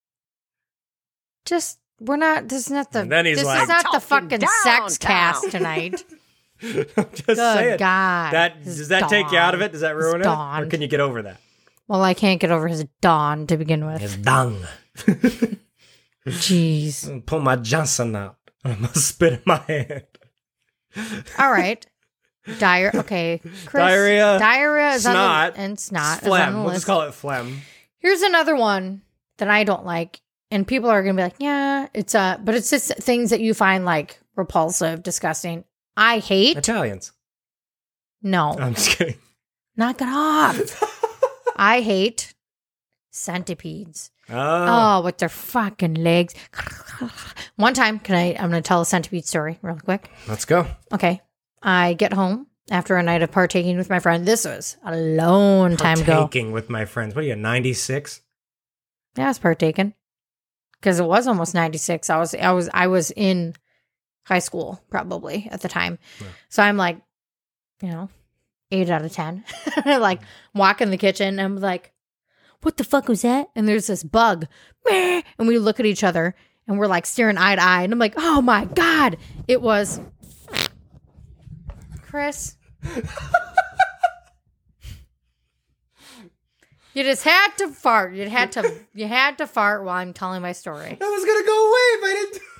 Just we're not. This is not the. And then he's this like- is not the Talking fucking sex downtown. cast tonight. I'm just Good saying. God. That His does that take you out of dawn. it? Does that His ruin it, dawn. or can you get over that? Well, I can't get over his dawn to begin with. His dung. Jeez. Pull my Johnson out. I'm gonna spit in my hand. All right. Diar. Okay. Chris, Diarrhea, Diarrhea is on snot, the, and snot. is on Phlegm. the We'll list. just call it phlegm. Here's another one that I don't like, and people are gonna be like, "Yeah, it's uh," but it's just things that you find like repulsive, disgusting. I hate. Italians. No, I'm just kidding. knock it off. I hate centipedes. Oh, Oh, with their fucking legs. One time, can I? I'm gonna tell a centipede story real quick. let's go. Okay, I get home after a night of partaking with my friend. This was a long time ago. Partaking with my friends. What are you, ninety-six? Yeah, I was partaking because it was almost ninety-six. I was, I was, I was in high school probably at the time. So I'm like, you know, eight out of ten. Like walk in the kitchen and I'm like, what the fuck was that? And there's this bug. Meh. And we look at each other and we're like staring eye to eye. And I'm like, oh my God. It was Chris. You just had to fart. You had to you had to fart while I'm telling my story. That was gonna go away if I didn't.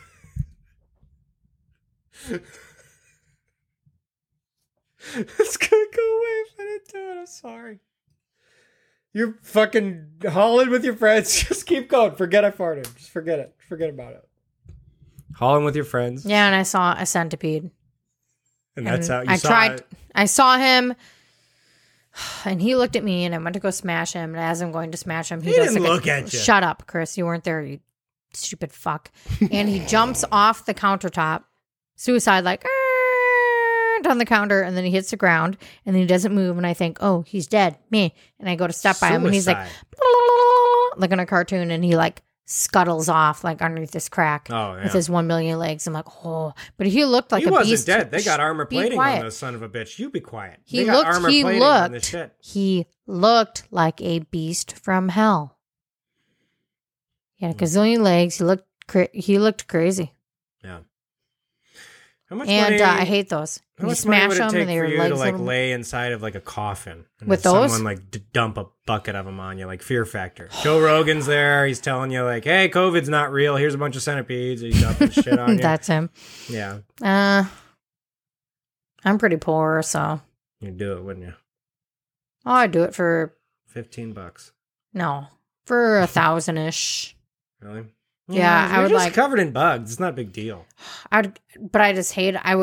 It's gonna go away if I didn't do it. I'm sorry. You're fucking hauling with your friends. Just keep going. Forget I farted. Just forget it. Forget about it. Hauling with your friends. Yeah, and I saw a centipede. And that's And how you I saw tried. it. I saw him, and he looked at me, and I went to go smash him. And as I'm going to smash him, he, He does didn't like a- look at you. Shut up, Chris. You weren't there. You stupid fuck. And he jumps off the countertop, suicide like "Arr!" on the counter, and then he hits the ground, and then he doesn't move. And I think, oh, he's dead. Me. And I go to step by him, and he's like, Suicide. like in a cartoon, and he like scuttles off like underneath this crack Oh, yeah. with his one million legs. I'm like, oh, but he looked like He a wasn't beast. dead. They got armor Be plating quiet. on those son of a bitch. You be quiet. He they got looked. armor He plating on this looked. shit. He looked like a beast from hell. Yeah, gazillion legs. He looked. Cra- he looked crazy. Yeah. How much And money? uh, I hate those. How You much money smash would it them, take and for their you legs. to like little- lay and of like a coffin and With then those? someone like d- dump a bucket of them on you, like Fear Factor? Joe Rogan's there. He's telling you like, "Hey, COVID's not real. Here's a bunch of centipedes." He's dumping shit on you. That's him. Yeah, Uh, I'm pretty poor, so you'd do it, wouldn't you? oh, I'd do it for Fifteen bucks, no for a thousand ish. really? Yeah, I you're would just like- covered in bugs. It's not a big deal. I'd, but I just hate. I would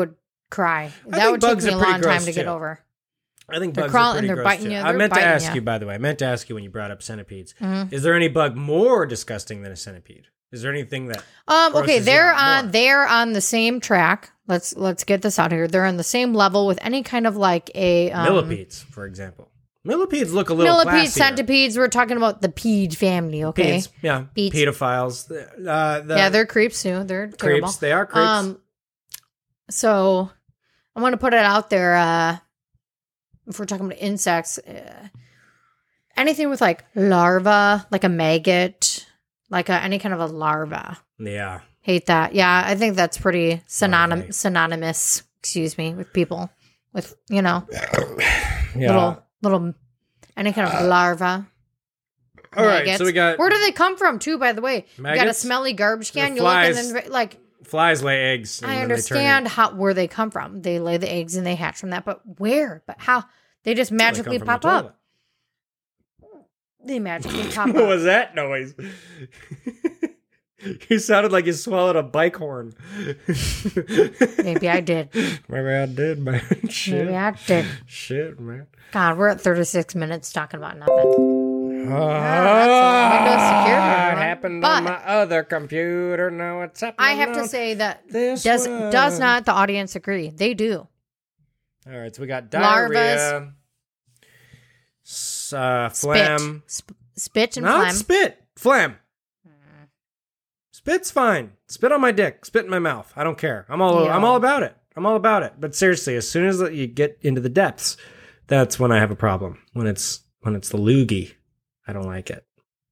cry. I That think would take bugs me are a pretty long time gross, to get too. over. I think They're bugs crawling- are pretty they're gross biting too. you, I they're meant to biting ask you. you, by the way. I meant to ask you when you brought up centipedes. Mhm. Is there any bug more disgusting than a centipede? Is there anything that? Um, okay, grosses you they're out on more? they're on the same track. Let's let's get this out here. They're on the same level with any kind of like a um, Millipedes, for example. Millipedes look a little millipede, classier. centipedes. We're talking about the pede family, okay? Peds, yeah, Peds. pedophiles. Uh, the yeah, they're creeps too. They're terrible. creeps. They are creeps. Um, so I want to put it out there. Uh, if we're talking about insects, uh, anything with like larva, like a maggot, like a, any kind of a larva. yeah, Hate that. Yeah, I think that's pretty synonym Larvae. synonymous. Excuse me, with people with you know yeah. little little any kind of larva. All right, maggots. so we got Where do they come from too? By the way, you got a Maggots? smelly garbage can. They're You look flies. and then like flies lay eggs. and I then they turn understand in- how where they come from. They lay the eggs and they hatch from that, but where? But how? They just Well, they come magically from the pop toilet. up. They magically pop What up. was that noise? You sounded like you swallowed a bike horn. Maybe I did. Maybe I did, man. Shit. Maybe I did. Shit, man. God, we're at thirty-six minutes talking about nothing. Oh, that's all. Windows security, it everyone. happened But- on my other computer. Now it's happening. I have to on say that this does one. does not the audience agree? They do. All right, so we got Larvas. diarrhea, s- uh, phlegm, Spit, Sp- spit and not phlegm. spit, phlegm. Spit's fine. Spit on my dick. Spit in my mouth. I don't care. I'm all. Yeah. I'm all about it. I'm all about it. But seriously, as soon as you get into the depths, that's when I have a problem. When it's when it's the loogie, I don't like it.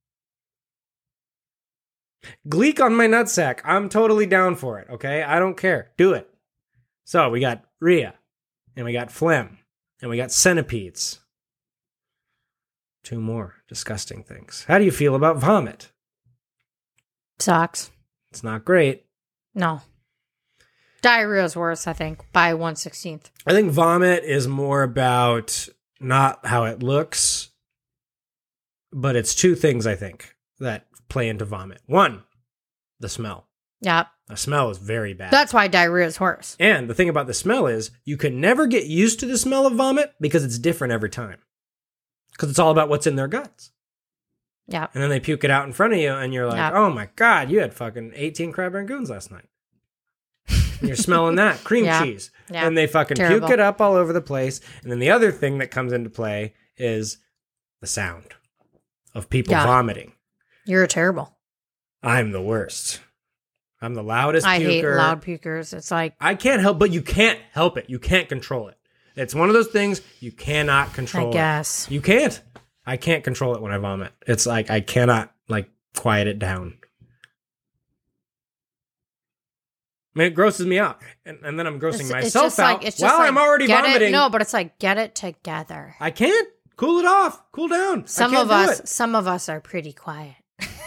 Gleek on my nutsack. I'm totally down for it. Okay, I don't care. Do it. So we got rhea, and we got phlegm, and we got centipedes. Two more disgusting things. How do you feel about vomit? Sucks. It's not great. No. Diarrhea is worse, I think, by one sixteenth. I think vomit is more about not how it looks, but it's two things, I think, that play into vomit. One, the smell. Yeah. The smell is very bad. That's why diarrhea is worse. and the thing about the smell is you can never get used to the smell of vomit because it's different every time. Because it's all about what's in their guts. Yeah. And then they puke it out in front of you, and you're like, Yeah. oh my God, you had fucking eighteen crab rangoons last night. And you're smelling that cream Yeah. cheese. Yeah. And they fucking Terrible. puke it up all over the place. And then the other thing that comes into play is the sound of people Yeah. vomiting. You're terrible. I'm the worst. I'm the loudest I puker. hate loud pukers. It's like, I can't help, but you can't help it. You can't control it. It's one of those things you cannot control. I guess. It. You can't. I can't control it when I vomit. It's like I cannot like quiet it down. I mean, it grosses me out, and, and then I'm grossing It's, myself it's just out like, it's just while like, I'm already get vomiting. It, no, but it's like, get it together. I can't cool it off, cool down. I Some can't of do us, it. some of us are pretty quiet.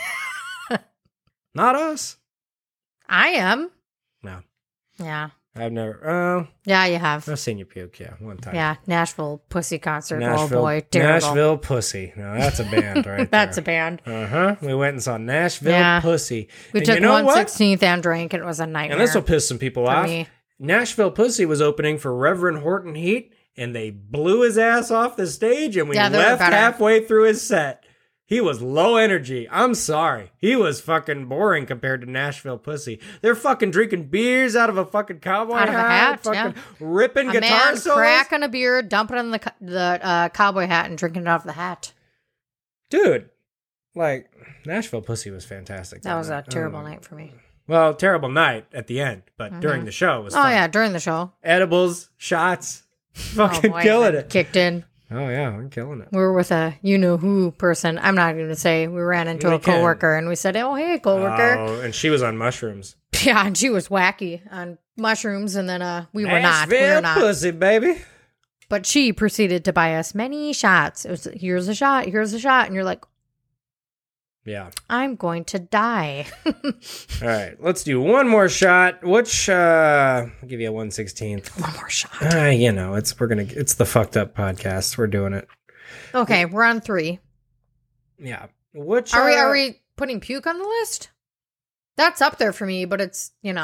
Not us. I am. No, Yeah. I've never. Oh, Yeah, you have. I've seen you puke. Yeah, one time. Yeah. Nashville Pussy Concert. Nashville, Oh boy. Terrible. Nashville Pussy. No, that's a band right That's a there. band. Uh huh. We went and saw Nashville Yeah. Pussy. We and took you know one what? sixteenth and drank. It was a nightmare. And this will piss some people for off. me. Nashville Pussy was opening for Reverend Horton Heat, and they blew his ass off the stage, and we Yeah, they were left better. halfway through his set. He was low energy. I'm sorry. He was fucking boring compared to Nashville Pussy. They're fucking drinking beers out of a fucking cowboy Out of a hat, fucking yeah. ripping A guitar man solos. cracking a beer, dumping it in the co- the uh, cowboy hat, and drinking it off the hat. Dude, like, Nashville Pussy was fantastic. That was a night. terrible Oh. night for me. Well, terrible night at the end, but during the show it was Oh fun. yeah, during the show, Edibles, shots, fucking oh, boy, killing that it. kicked in. Oh yeah, I'm killing it. We were with a you know who person. I'm not going to say. We ran into We a can. coworker and we said, "Oh hey, coworker." Oh, and she was on mushrooms. Yeah, and she was wacky on mushrooms, and then uh, we were not. We Nashville were not. Pussy, baby. But she proceeded to buy us many shots. It was here's a shot, here's a shot, and you're like, Yeah. I'm going to die. All right, let's do one more shot. Which uh I'll give you a one sixteenth. One more shot. Uh, you know, it's we're gonna it's the fucked up podcast. We're doing it. Okay, we're on three. Yeah. Which Are we? uh, Are we putting puke on the list? That's up there for me, but it's you know.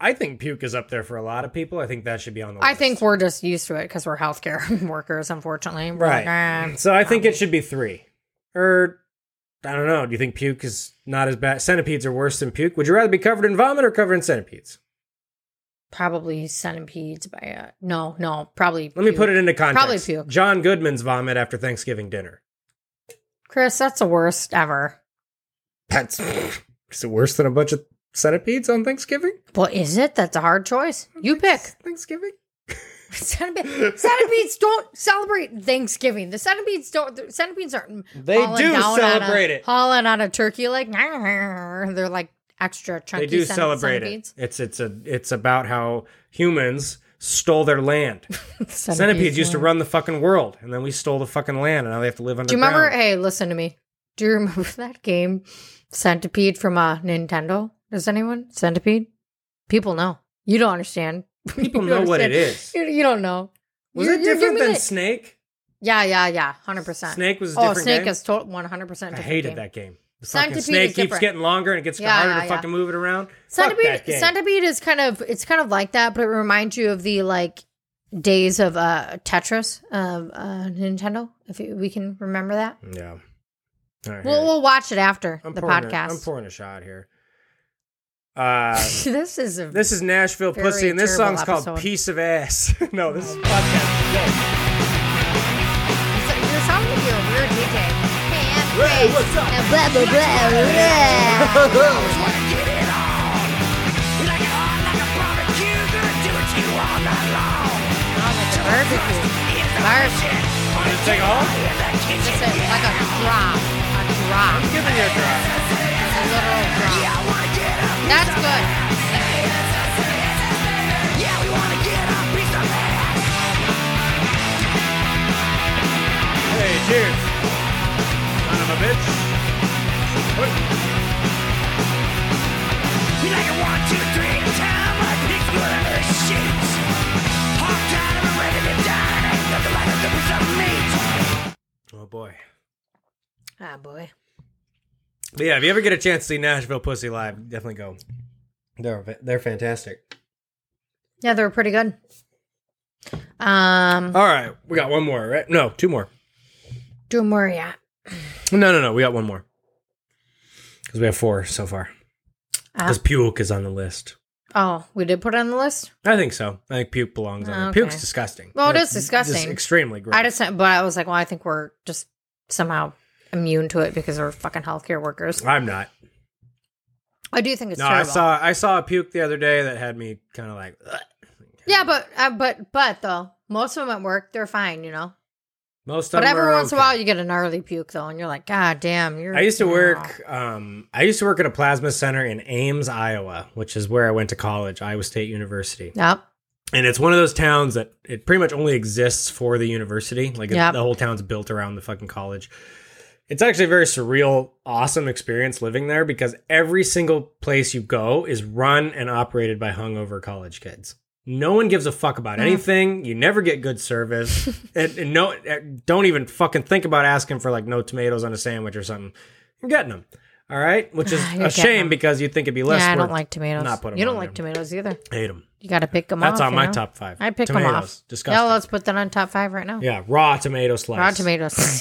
I think puke is up there for a lot of people. I think that should be on the list. I think we're just used to it because we're healthcare workers, unfortunately. We're right. Like, ah, so I think it should be three. Or, I don't know. Do you think puke is not as bad? Centipedes are worse than puke. Would you rather be covered in vomit or covered in centipedes? probably centipedes by a... No, no, probably Let me put it into context. Probably puke. John Goodman's vomit after Thanksgiving dinner. Chris, that's the worst ever. That's... Is it worse than a bunch of centipedes on Thanksgiving? Well, is it? That's a hard choice. You pick. Thanksgiving? Centipede, centipedes don't celebrate Thanksgiving. The centipedes don't. The centipedes aren't. They hauling do down celebrate on a, it. Hauling on a turkey like they're like extra chunky. They do cent- celebrate centipedes. it. It's it's a it's about how humans stole their land. Centipedes, Centipedes used to yeah. run the fucking world, and then we stole the fucking land, and now they have to live Do you underground. remember? Hey, listen to me. Do you remember that game, Centipede from uh, Nintendo? Does anyone Centipede? People know. You don't understand. People You know what it understand. is. You, you don't know. Was You're- it you're different giving than it- Snake? Yeah, yeah, yeah. Hundred percent. Snake was a Oh, different Snake game? is to- one hundred percent. I hated that game. The fucking Centipede snake is keeps different. getting longer and it gets Yeah, harder yeah, to yeah. fucking move it around. Fuck Centipede, that game. Centipede is kind of it's kind of like that, but it reminds you of the like days of uh Tetris of uh Nintendo. If you, we can remember that, Yeah. All right, we'll here. we'll watch it after I'm the pouring a- podcast. I'm pouring a shot here. Uh, this is a this is Nashville Very Pussy, and this terrible song's called episode. Piece of Ass. No, this is podcast. you're sounding like you're a weird D J. Hey, what's up? And blah, blah, blah, blah. Barbecue. Barbecue. Wanna take a home? Just a, like a drop. A drop. Giving you a drop. A literal drop. That's good. Hey, cheers. Son of a bitch. What? Oh boy. Ah, boy. But yeah, if you ever get a chance to see Nashville Pussy live, definitely go. They're they're fantastic. Yeah, they were pretty good. Um, All right, we got one more, right? No, two more. do more, yeah. No, no, no, we got one more. Because we have four so far. Ah. Because puke is on the list. Oh, we did put it on the list? I think so. I think puke belongs on there. Okay. Puke's disgusting. Well, it It's is disgusting. Just extremely gross. I just, but I was like, well, I think we're just somehow immune to it because we're fucking healthcare workers. I'm not. I do think it's No, terrible. I saw I saw a puke the other day that had me kind of like. Ugh. Yeah, but uh, but but though most of them at work they're fine, you know. Most of But them every are once in a okay. while you get a gnarly puke though, and you're like, God damn, you're. I used to work. Um, I used to work at a plasma center in Ames, Iowa, which is where I went to college, Iowa State University. Yep. And it's one of those towns that it pretty much only exists for the university. Like it- Yep. the whole town's built around the fucking college. It's actually a very surreal, awesome experience living there because every single place you go is run and operated by hungover college kids. No one gives a fuck about anything. You never get good service. and, and no, don't even fucking think about asking for like no tomatoes on a sandwich or something. You're getting them. All right, which is You're a getting shame them. because you'd think it'd be less. Yeah, I don't worth like tomatoes. Not put 'em you don't on like there. tomatoes either. Hate them. You got to pick them That's off. on you my know? top five. I pick them Tomatoes. off. Disgusting. Yeah, let's put that on top five right now. Yeah, raw tomato slice. Raw tomatoes.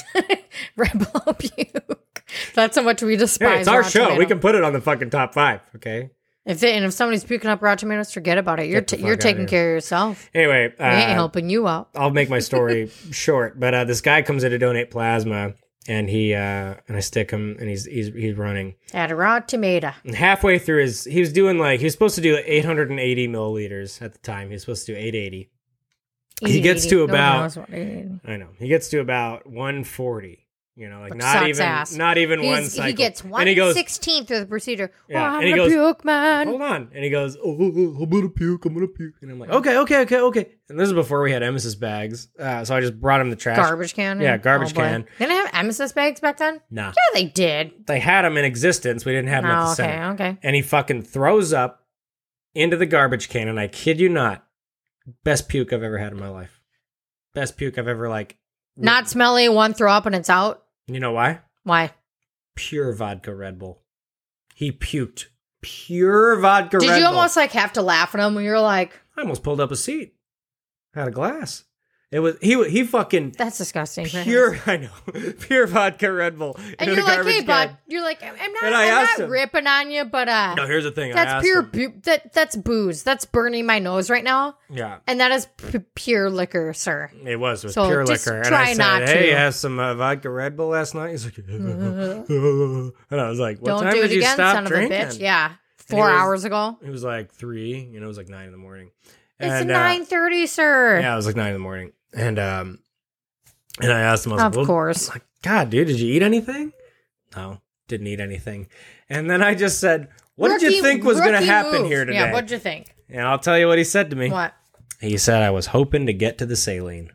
Rebel puke. That's how much we despise. Hey, it's our raw show. tomato. We can put it on the fucking top five. Okay. If it, and if somebody's puking up raw tomatoes, forget about it. You're Get the t- fuck you're outta taking here. care of yourself. Anyway, We ain't uh, helping you out. I'll make my story short. But uh, this guy comes in to donate plasma, and he uh, and I stick him, and he's he's he's running. Add a raw tomato. And halfway through his, he was doing like he was supposed to do eight hundred eighty milliliters at the time. He was supposed to do eight eighty. He gets to No one about- knows what eighty eighty. I know he gets to about one forty. You know, like Which not sucks even ass. not even He's- one cycle. He gets and one he goes, sixteenth of the procedure. Yeah, Oh, I'm and he gonna goes, puke, man. hold on. And he goes, oh, oh, I'm gonna puke, I'm gonna puke. And I'm like, okay, okay, okay, okay. And this is before we had emesis bags. Uh, so I just brought him the trash. Garbage can. Yeah, garbage Oh, boy. can. They didn't have emesis bags back then. Nah. Yeah, they did. They had them in existence. We didn't have them at the Oh, okay, center. okay. And he fucking throws up into the garbage can. And I kid you not, best puke I've ever had in my life. Best puke I've ever like. Not smelly. One throw up and it's out. You know why? Why? Pure vodka Red Bull. He puked pure vodka Did Red you Bull. almost like have to laugh at him when you were like, I almost pulled up a seat. Had a glass. It was he. He fucking that's disgusting. pure. I know, pure vodka Red Bull. And in you're a like, garbage hey, can. bud. You're like, I'm not, And I I'm asked not him- ripping on you, but uh, No, here's the thing. I that's asked pure. him. Bu- that that's booze. That's burning my nose right now, Yeah, and that is p- pure liquor, sir. it was. It was So pure just liquor. And try I said, not hey, to. have some uh, vodka Red Bull last night. He's like, and I was like, what Don't time do did it you again, stop son drinking? of a bitch. Yeah, four was- hours ago. It was like three. You know, it was like nine in the morning. It's And, uh, nine thirty, sir. Yeah, it was like nine in the morning. And um, and I asked him, I was Of like, well, course. like, God, dude, did you eat anything? No, didn't eat anything. And then I just said, what did Rookie- you think was going to rookie happen move. here today? Yeah, what'd you think? And I'll tell you what he said to me. What? He said, I was hoping to get to the saline.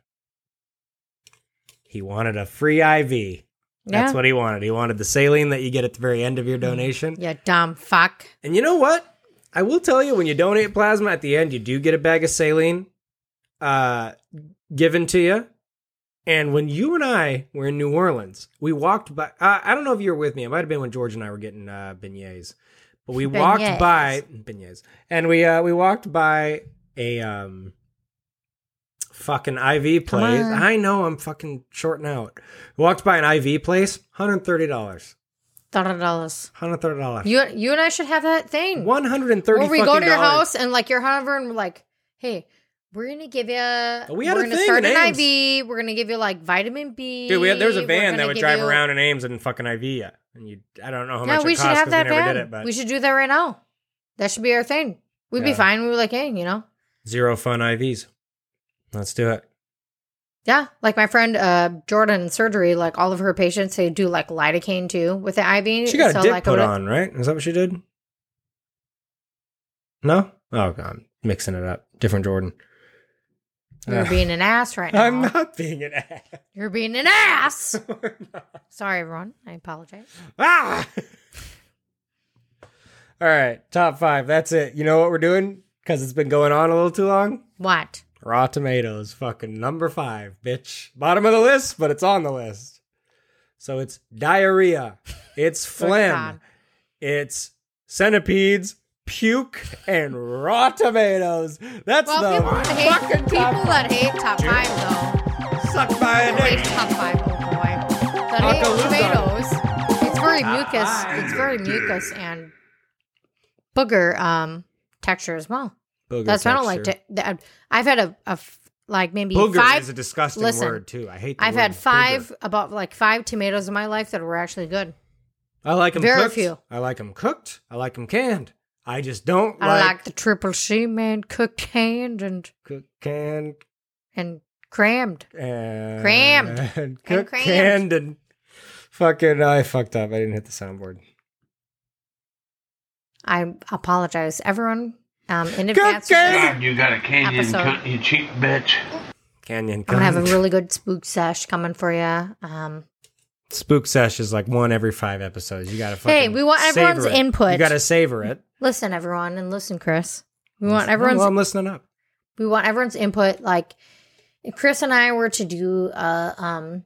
He wanted a free I V. That's Yeah. what he wanted. He wanted the saline that you get at the very end of your donation. You dumb fuck. And you know what? I will tell you, when you donate plasma at the end, you do get a bag of saline uh, given to you. And when you and I were in New Orleans, we walked by. Uh, I don't know if you were with me. It might have been when George and I were getting uh, beignets. But we walked Beignets. by beignets, and we uh, we walked by a um, fucking I V Come place. on. I know I'm fucking shorting out. We walked by an I V place, one hundred thirty dollars. Thirty dollars. one hundred thirty dollars. You you and I should have that thing. one hundred thirty. Where we go to your dollars. house and like you're hungover and we're like, hey, we're gonna give you. We had we're a gonna thing start in an I Ames. V. We're gonna give you like vitamin B. Dude, we had, there was a We're van gonna that would give drive you- around in Ames and fucking I V you. And you, I don't know how Yeah, much we it should cost have 'cause that we never van. did it, but We should do that right now. That should be our thing. We'd be Yeah. fine. We were like, hey, you know, zero fun I Vs. Let's do it. yeah. Like my friend uh, Jordan in surgery, like all of her patients, they do like lidocaine too with the I V. She got So, a dip like, put what- on, right? Is that what she did? No? Oh, God. I'm mixing it up. Different Jordan. You're Uh, being an ass right now. I'm not being an ass. You're being an ass. Sorry, everyone. I apologize. Ah! All right. Top five. That's it. You know what we're doing? Because it's been going on a little too long? What? Raw tomatoes, fucking number five, bitch. Bottom of the list, but it's on the list. So it's diarrhea, it's phlegm, God. it's centipedes, puke, and raw tomatoes. That's Well, the people that hate fucking people top that hate top five though. suck by a Hate dick. top five, oh boy. That hate Uncle Luke tomatoes. It's very Top mucus. five. It's very mucus and booger um texture as well. Booger That's why I don't like texture. to. that- I've had a, a f- like maybe Booger five. is a disgusting listen, word too. I hate. The I've word had five booger. about like five tomatoes in my life that were actually good. I like them very cooked. few. I like them cooked. I like them canned. I just don't I like, like the triple C man, cooked, canned, and cooked canned. and crammed. And Crammed. and cooked, crammed. canned, and fucking. I fucked up. I didn't hit the soundboard. I apologize, everyone, um, in Cooked, advance. for this. canned. You got a canyon, Episode. cook, you cheap bitch. Canyon. I'm gonna have a cunt. really good spook sesh coming for you. Um, Spook sesh is like one every five episodes. You gotta. Fucking Hey, we want savor everyone's it. input. You gotta savor it. listen, everyone, and listen, Chris. We want Oh, everyone's well, I'm listening up. we want everyone's input. Like, if Chris and I were to do a um,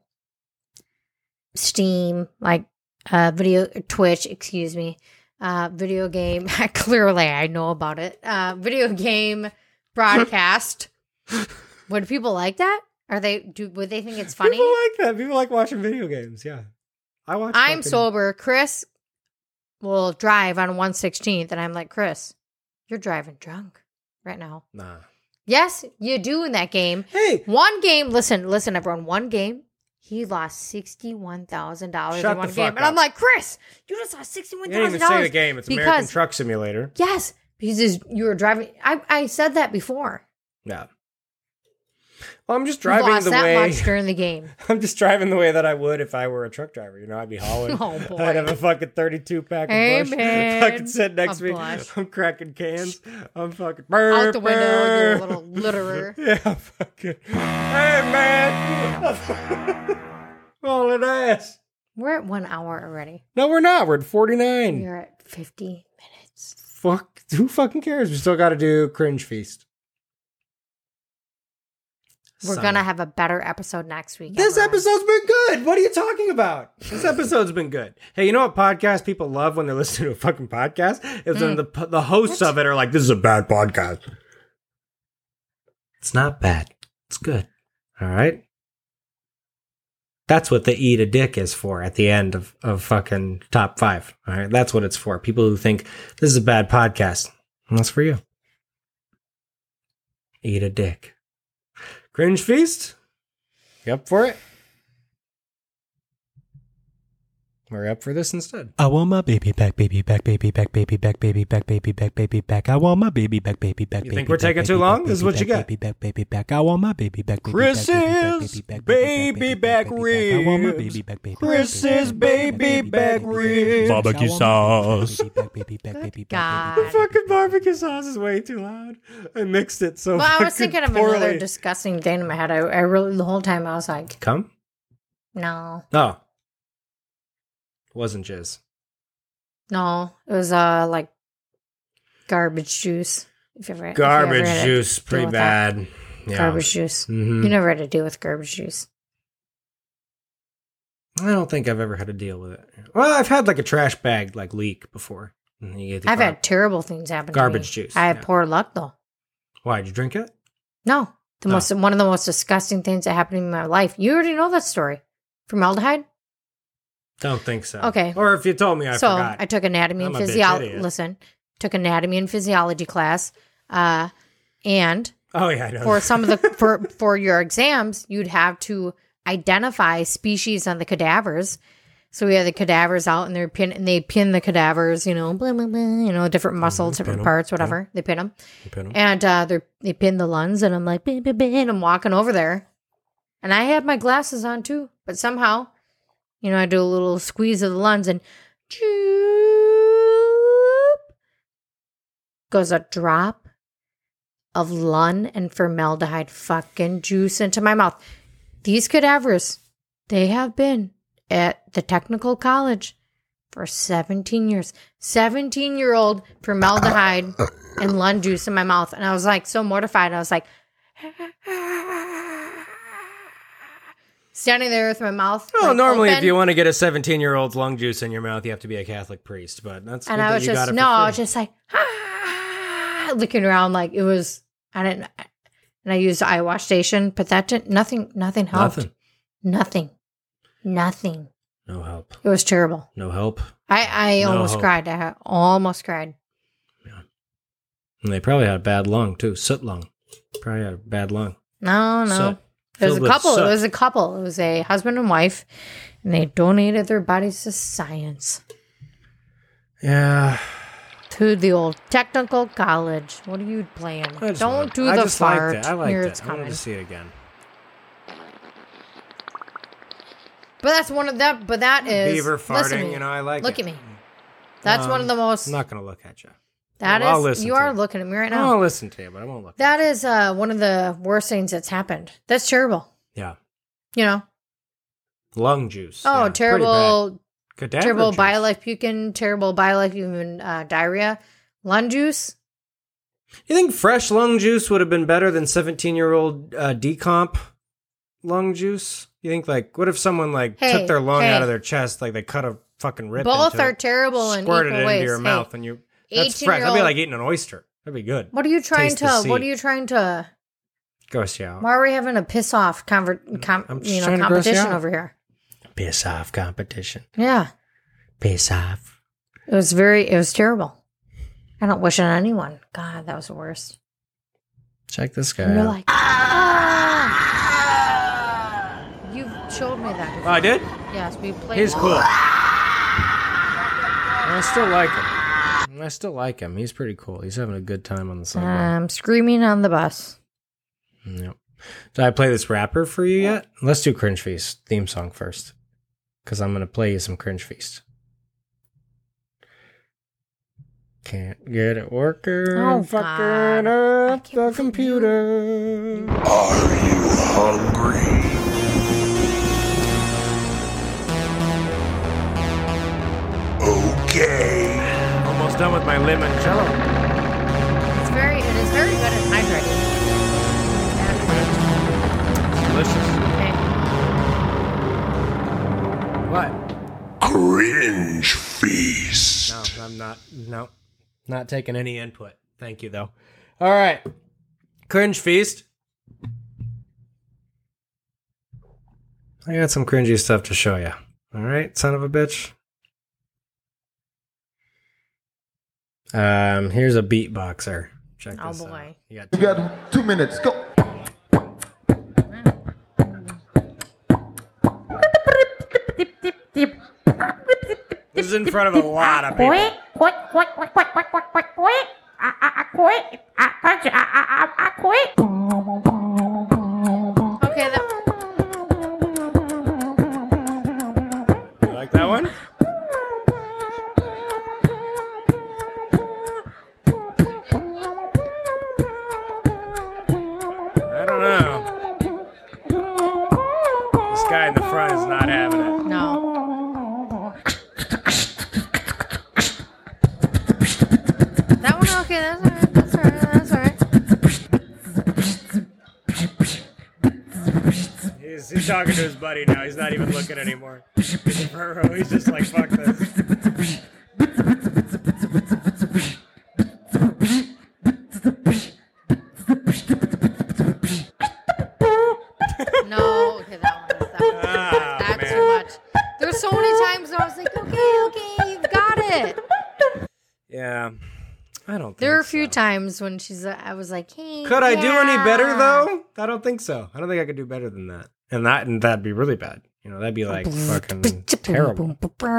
Steam, like uh, video Twitch, excuse me, uh, video game. Clearly, I know about it. Uh, video game broadcast. Would people like that? Are they do? Would they think it's funny? People like that. People like watching video games. Yeah, I watch. I'm fucking- sober. Chris will drive on one sixteenth, and I'm like, Chris, you're driving drunk right now. Nah. Yes, you do in that game. Hey, One game, listen, listen, everyone. One game, he lost sixty-one thousand dollars Shut in the one fuck game, up. and I'm like, Chris, you just lost sixty-one you didn't thousand even say dollars. the game. It's American because Truck Simulator. yes, because you were driving. I I said that before. Yeah. Well, I'm just You driving lost the that way. much during the game. I'm just driving the way that I would if I were a truck driver. You know, I'd be hauling. Oh, boy. I'd have a fucking thirty-two pack of Busch. Amen. Fucking sit next A to me. Busch. I'm cracking cans. I'm fucking Out the window, you're a little litterer. Yeah, fucking. Hey, man. Hauling ass. We're at one hour already. No, we're not. We're at forty-nine. We're at fifty minutes. Fuck. Who fucking cares? We still got to do Cringe Feast. We're Son going to of- have a better episode next week. This everyone. episode's been good. What are you talking about? This episode's been good. Hey, you know what podcast people love when they listen to a fucking podcast? Is when the the hosts of it are like, "This is a bad podcast." It's not bad. It's good. All right. That's what the eat a dick is for at the end of, of fucking top five. All right. That's what it's for. People who think this is a bad podcast. And that's for you. Eat a dick. Cringe Feast? You up for it? We're up for this instead. I want my baby back, baby back, baby back, baby back, baby back, baby back, baby back. I want my baby back, baby back. You think we're taking too long? This is what you get. Baby back, baby back. I want my baby back, baby Chris's baby back ribs. I want my baby back, baby. Chris's baby back ribs. Barbecue sauce. Good God. The fucking barbecue sauce is way too loud. I mixed it so Well, I was fucking thinking of poorly. another disgusting thing in my head. I, I really, the whole time I was like, Come? no, Oh. Wasn't jizz. no. It was uh like garbage juice. If you ever, if you Garbage ever had to juice, deal pretty with that. bad. Yeah. Garbage juice. Mhm. You never had to deal with garbage juice. I don't think I've ever had to deal with it. Well, I've had like a trash bag like leak before. And you get the I've gar- had terrible things happen. Garbage to me. juice, I had yeah. poor luck though. Why, did you drink it? No, the Oh. most one of the most disgusting things that happened in my life. You already know that story. Formaldehyde. Don't think so. Okay. Or if you told me, I so forgot. I took anatomy I'm and a bitch physiology. idiot. Listen, took anatomy and physiology class, uh, and oh, yeah, I know. for some of the for for your exams, you'd have to identify species on the cadavers. So we had the cadavers out, and they're pin and they pin the cadavers, you know, blah blah blah, you know, different muscles, different 'em, parts, whatever. They pin them, Pin 'em. and uh, they they pin the lungs, and I'm like, bah, bah, bah, and I'm walking over there, and I had my glasses on too, but somehow, you know, I do a little squeeze of the lungs, and choop, goes a drop of lun and formaldehyde fucking juice into my mouth. These cadavers, they have been at the technical college for seventeen years. seventeen year old formaldehyde and lun juice in my mouth. And I was like so mortified. I was like, standing there with my mouth. Well, like, normally, open. if you want to get a seventeen-year-old's lung juice in your mouth, you have to be a Catholic priest. But that's And good I that was you got just, it for no, I was free. just like, ah, looking around like it was, I didn't, and I used the eye wash station, but that didn't, nothing, nothing helped. Nothing. Nothing. Nothing. No help. It was terrible. No help. I, I No almost hope. cried. I almost cried. And they probably had a bad lung, too. Soot lung. Probably had a bad lung. No, no. Soot. It was Filled a with couple. It soot. was a couple. It was a husband and wife, and they donated their bodies to science, Yeah. to the old technical college. What are you playing? I just Don't want- do I the just fart. Liked it. I liked Here it. it's I wanted coming. to see it again. But that's one of that. But that is Beaver listen farting, to me. you know, I like Look it. at me. That's Um, one of the most. I'm not going to look at you. That Well, I'll is. listen You to are you. looking at me right I'll now. listen to you, but I won't look. That is uh, one of the worst things that's happened. That's terrible. Yeah. You know. Lung juice. Oh, yeah, pretty terrible. bad. Cadaver Terrible juice. BioLife puking. Terrible BioLife even uh, diarrhea. Lung juice. You think fresh lung juice would have been better than seventeen-year-old uh, decomp lung juice? You think, like, what if someone, like, Hey, took their lung hey. out of their chest, like, they cut a fucking rip Both into are it, terrible in squirted equal it ways. into your Hey, mouth, and you... That's fresh. That'd be eighteen-year-old like eating an oyster. That'd be good. What are you trying Taste to? to see. What are you trying to? Gross you out. Why are we having a piss off conver- com- I'm just you know trying to gross you competition out. over here? Piss off competition. Yeah, Piss off. it was very. It was terrible. I don't wish it on anyone. God, that was the worst. Check this guy And you're out. like, ah! You've showed me that. Before. Oh, I did? Yes, we played. He's cool. I still like him. I still like him. He's pretty cool. He's having a good time on the subway. Um, screaming on the bus. Yep. Did I play this rapper for you yet? Let's do Cringe Feast theme song first. Because I'm going to play you some Cringe Feast. Can't get it working. Oh, fucking God. I up can't the believe computer. Are you hungry? Okay. Almost done with my limoncello. It's very. It is very good and hydrating. delicious. Okay. What? Cringe feast. No, I'm not. No, not taking any input. Thank you, though. All right, cringe feast. I got some cringy stuff to show you. All right, son of a bitch. Um, here's a beatboxer. Check Oh this out. boy. You got You got two minutes. Go. This is in front of a lot of people. Okay, that, You like that one? I don't know. This guy in the front is not having it. no. That one, okay, that's alright, that's alright, that's alright. He's, he's talking to his buddy now. He's not even looking anymore. He's a burro. He's just like, fuck this. No, okay, that one, that one. Ah, That's man. too much. There's so many times where I was like, okay, okay, you've got it. Yeah. I don't think There were a few so. times when she's, uh, I was like, hey. Could I do any better, yeah. though? I don't think so. I don't think I could do better than that. And that and that'd be really bad. You know, that'd be like fucking terrible.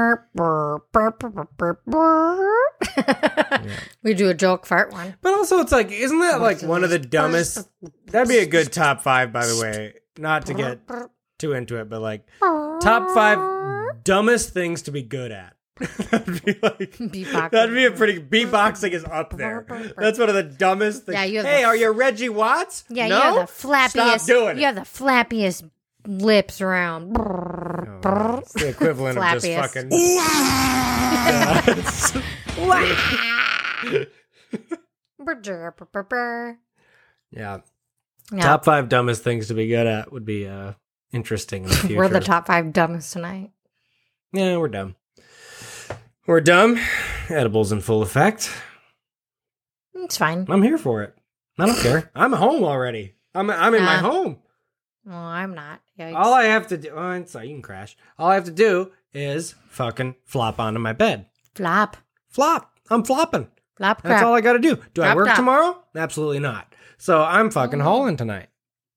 We do a joke fart one. But also, it's like, isn't that like one of the dumbest? That'd be a good top five, by the way. Not to get too into it, but like top five dumbest things to be good at. That'd be like Beatboxing. that'd be a pretty beatboxing is up there. That's one of the dumbest things. Yeah, you have hey, the- are you Reggie Watts? Yeah, no? you have the flappiest. Stop doing You it. have the flappiest lips around. Oh, it's the equivalent of just Flappiest. fucking. Yeah. Yeah. Top five dumbest things to be good at would be uh, interesting in the future. We're the top five dumbest tonight. Yeah, we're dumb. We're dumb. Edibles in full effect. It's fine. I'm here for it. I don't care. I'm home already. I'm I'm in my Ah. home. Well, I'm not. Yikes. All I have to do. Oh, it's sorry, you can crash. All I have to do is fucking flop onto my bed. Flop. Flop. I'm flopping. Flop crap. That's all I got to do. Do I Flop work top. tomorrow? Absolutely not. So I'm fucking Mm. hauling tonight.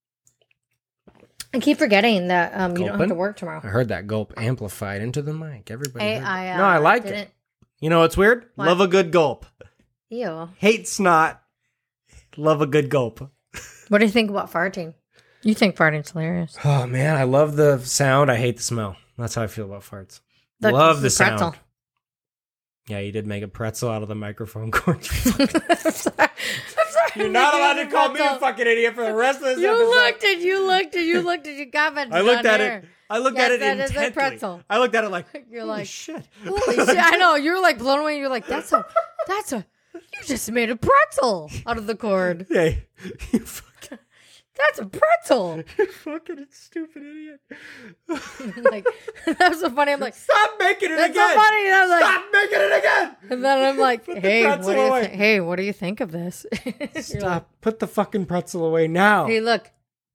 I keep forgetting that um, you don't have Gulping? to work tomorrow. I heard that gulp amplified into the mic. Everybody. I, heard I, that. uh, no, I like didn't. it. You know what's weird? What? Love a good gulp. Ew. Hate snot. Love a good gulp. What do you think about farting? You think farting's hilarious. Oh man, I love the sound. I hate the smell. That's how I feel about farts. Look, love this the is pretzel. sound. Yeah, you did make a pretzel out of the microphone cord. I'm sorry. I'm sorry. You're not allowed to call me a Pretzel. fucking idiot for the rest of this You episode. looked at you looked at you looked at you commented. I looked on at air. it. I looked Yes, at it that is a intently. pretzel. I looked at it like, You're holy like, shit. holy shit! I know you were like blown away. You're like, that's a, that's a, you just made a pretzel out of the cord. Hey, you fucking, That's a pretzel. you fucking stupid idiot. Like that was so funny. I'm like, Stop making it that's again. so funny. And I was like, Stop making it again. and then I'm like, Put the hey, what pretzel do you away. think? Hey, what do you think of this? You're Stop. like, Put the fucking pretzel away now. hey, look.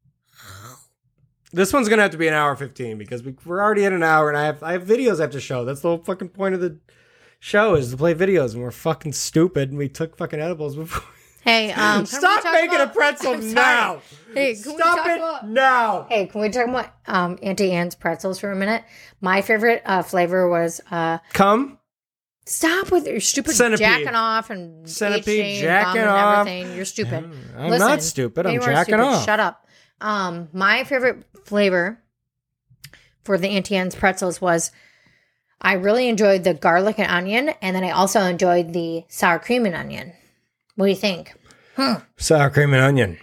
This one's gonna have to be an hour fifteen because we, we're already at an hour, and I have I have videos I have to show. That's the whole fucking point of the show is to play videos, and we're fucking stupid, and we took fucking edibles before. Hey, um, can Stop we talk making about- a pretzel I'm sorry. now. Hey, can we Stop talk it about- now. Hey, can we talk about um, Auntie Anne's pretzels for a minute? My favorite uh, flavor was uh, Come. stop with your stupid Centipede. jacking off and Centipede, H J jacking and off. everything. You're stupid. I'm Listen, not stupid. I'm you are jacking stupid. off. Shut up. Um, my favorite flavor for the Auntie Anne's pretzels was I really enjoyed the garlic and onion, and then I also enjoyed the sour cream and onion. What do you think? Sour cream and onion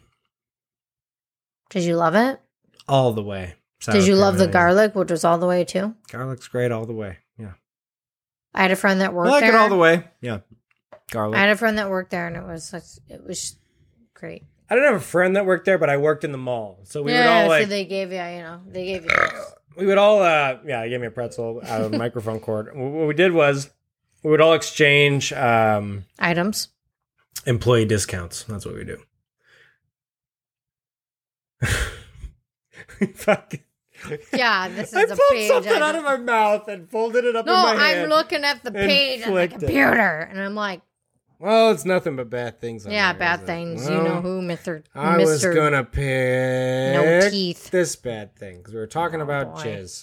Did you love it? all the way. Sour Did you cream love and the onion. garlic, which was all the way too? Garlic's great all the way. Yeah, I had a friend that I worked like there. it all the way. Yeah, garlic. I had a friend that worked there, and it was it was great. I don't have a friend that worked there, but I worked in the mall. So we yeah, would all so like, they gave you, you know, they gave you those. we would all, uh, yeah, they gave me a pretzel out of the microphone cord. What we did was we would all exchange um, items. employee discounts. That's what we do. Fucking. Yeah, this is I a pulled page. something I out of my mouth and folded it up no, in my I'm hand. looking at the page on the flicked it. computer, and I'm like, Well, it's nothing but bad things. on yeah, there, bad is it? things. Well, you know who, Mister I Mister was gonna pick No teeth. this bad thing because we were talking about boy. jizz.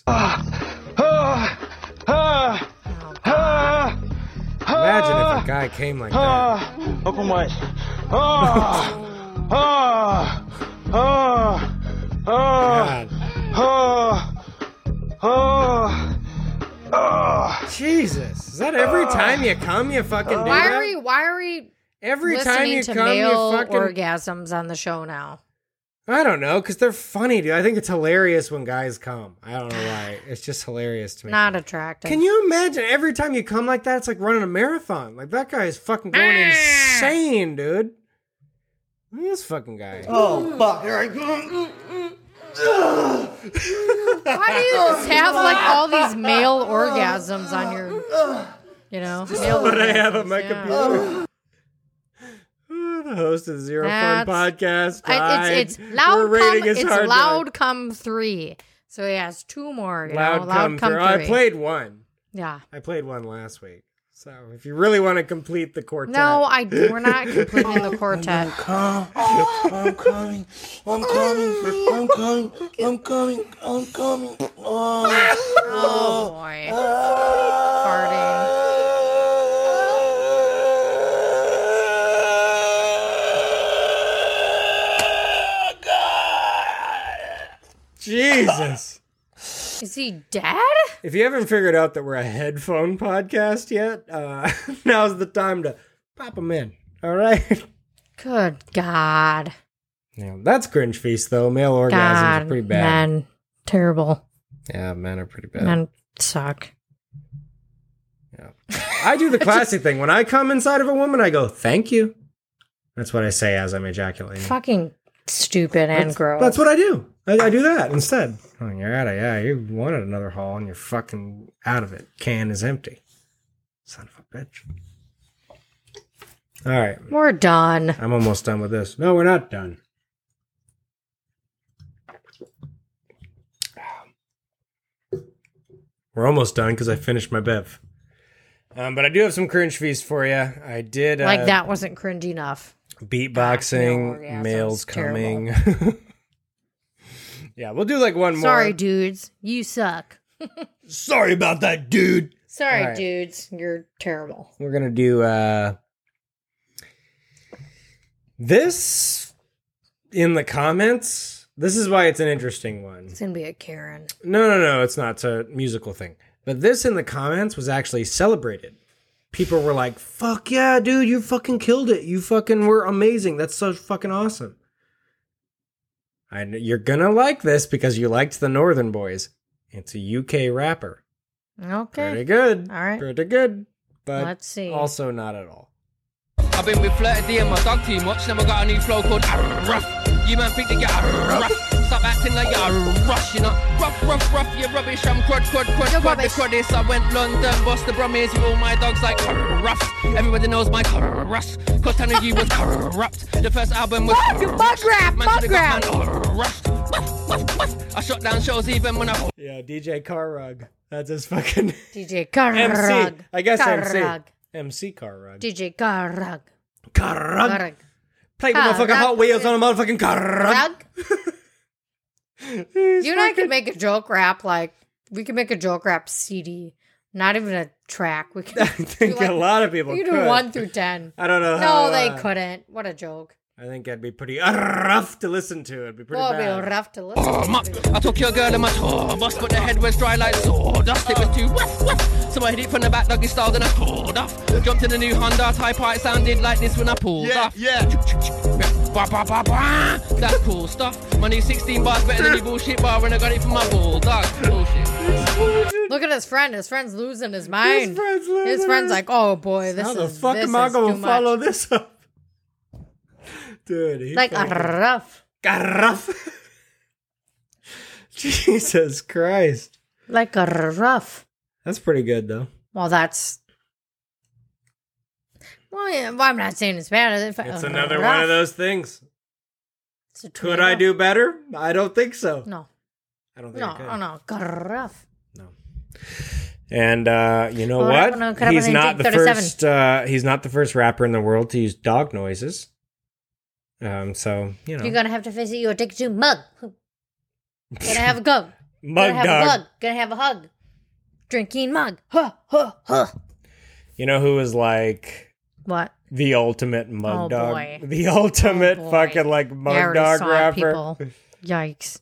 Imagine if a guy came like that. Open wide. Oh, oh, oh, God. oh, oh, oh. Jesus, is that every time you come, you fucking do Why that? are we? Why are we every time listening you to come, male you fucking. orgasms on the show now? I don't know, because they're funny, dude. I think it's hilarious when guys come. I don't know why. It's just hilarious to me. Not attractive. Can you imagine every time you come like that? It's like running a marathon. Like that guy is fucking going insane, dude. Look at this fucking guy. Oh, fuck. Here I go. Why do you just have like all these male orgasms on your, you know, male What I orgasms, have on my yeah. computer. The host of Zero Fun That's- Podcast. I, died. it's it's loud. We're rating Come, his it's hard loud. drive. Come three. So he has two more. You Loud, know, come, loud come through. three. I played one. Yeah. I played one last week. So if you really want to complete the quartet, No, I. We're not completing the quartet. Come. I'm coming. I'm coming. I'm coming. I'm coming. I'm coming. Oh, Oh boy. Farting. Jesus. Is he dead? If you haven't figured out that we're a headphone podcast yet, uh, now's the time to pop them in. All right. Good God. Yeah, that's cringe feast though. Male orgasms God. are pretty bad. Men. Terrible. Yeah, men are pretty bad. Men suck. Yeah. I do the classic thing. When I come inside of a woman, I go, thank you. That's what I say as I'm ejaculating. Fucking stupid and that's, gross. That's what I do. I, I do that instead. Oh, you're out of, yeah, you wanted another haul and you're fucking out of it. Can is empty. Son of a bitch. All right. We're done. I'm almost done with this. No, we're not done. We're almost done because I finished my bev. Um, but I do have some cringe feast for you. I did uh, Like that wasn't cringe enough. beatboxing, Ah, no, males orgasms, coming. Yeah, we'll do like one more. Sorry, dudes. You suck. Sorry about that, dude. Sorry, All right. dudes. You're terrible. We're gonna do uh this in the comments. This is why it's an interesting one. It's gonna be a Karen. No, no, no, it's not. It's a musical thing. But this in the comments was actually celebrated. People were like, fuck yeah, dude, you fucking killed it. You fucking were amazing. That's so fucking awesome. I, you're gonna like this because you liked the Northern Boys. It's a U K rapper. Okay. Pretty good. All right. Pretty good. But Let's see. also not at all. I've been with Flirty D and my dog too much. Now I got a new flow called rough. You man think that you're rough. Stop acting like you're rush, you know. Rough, rough, rough, you're rubbish. I'm crud, crud, crud, You're crud. The rubbish. cruddest. I went London, bust the Brummies with all my dogs like rough. Everybody knows my rush. Cause ten of you was corrupt. The first album was Fuck, you bug rap, Man bug could've got rap. man rushed. Wuff, wuff, wuff. I shut down shows even when I Yeah, D J Car Rug. That's his fucking D J Karrug. M C. I guess M C. Karrug. M C Car Rug. D J Karrug. Car Rug. Karrug. Play with motherfucking Karrug. Hot Wheels on a motherfucking Car Rug. Karrug. You and I could make a joke rap like we could make a joke rap C D. Not even a track. We could. I think a lot of people We could could. do one through ten. I don't know No, how. they uh, couldn't. What a joke. I think that'd be pretty uh, rough to listen to. It'd be pretty Well, it'd bad. be rough to listen Um, to. I took your girl in my tour bus, but the head was dry like sawdust. It was too rough, rough. So I hit it from the back, doggy style, then I pulled off. Jumped in the new Honda Type R, it sounded like this when I pulled Yeah, off. yeah. Bah, bah, bah, bah. That's cool stuff. My new sixteen bars better than your bullshit bar when I got it from my bulldog. Bullshit. Look at his friend. His friend's losing his mind. friend's losing His friend's it. like, oh boy, this How is the fuck this am I is going too to follow much. this up? Dude, he Like a fucking- rough. Garraf. Jesus Christ. Like a rough. That's pretty good, though. Well, that's. Well, yeah, well, I'm not saying it's bad. If It's another one of those things. It's a Could tomato. I do better? I don't think so. No. I don't think No, I could. oh no. Rough. No. And uh, you know Oh, what? no, no, He's not the thirty-seven. first. Uh, he's not the first rapper in the world to use dog noises. Um. So you know, You're gonna have to face it. You're addicted to mug. Gonna have a go. mug Gonna have dog. a hug. Gonna have a hug. Drinking mug. Huh, huh, huh. You know who is like What? the ultimate mug Oh, dog? boy. The ultimate Oh, boy. fucking like I mug already dog saw it, rapper. people. Yikes.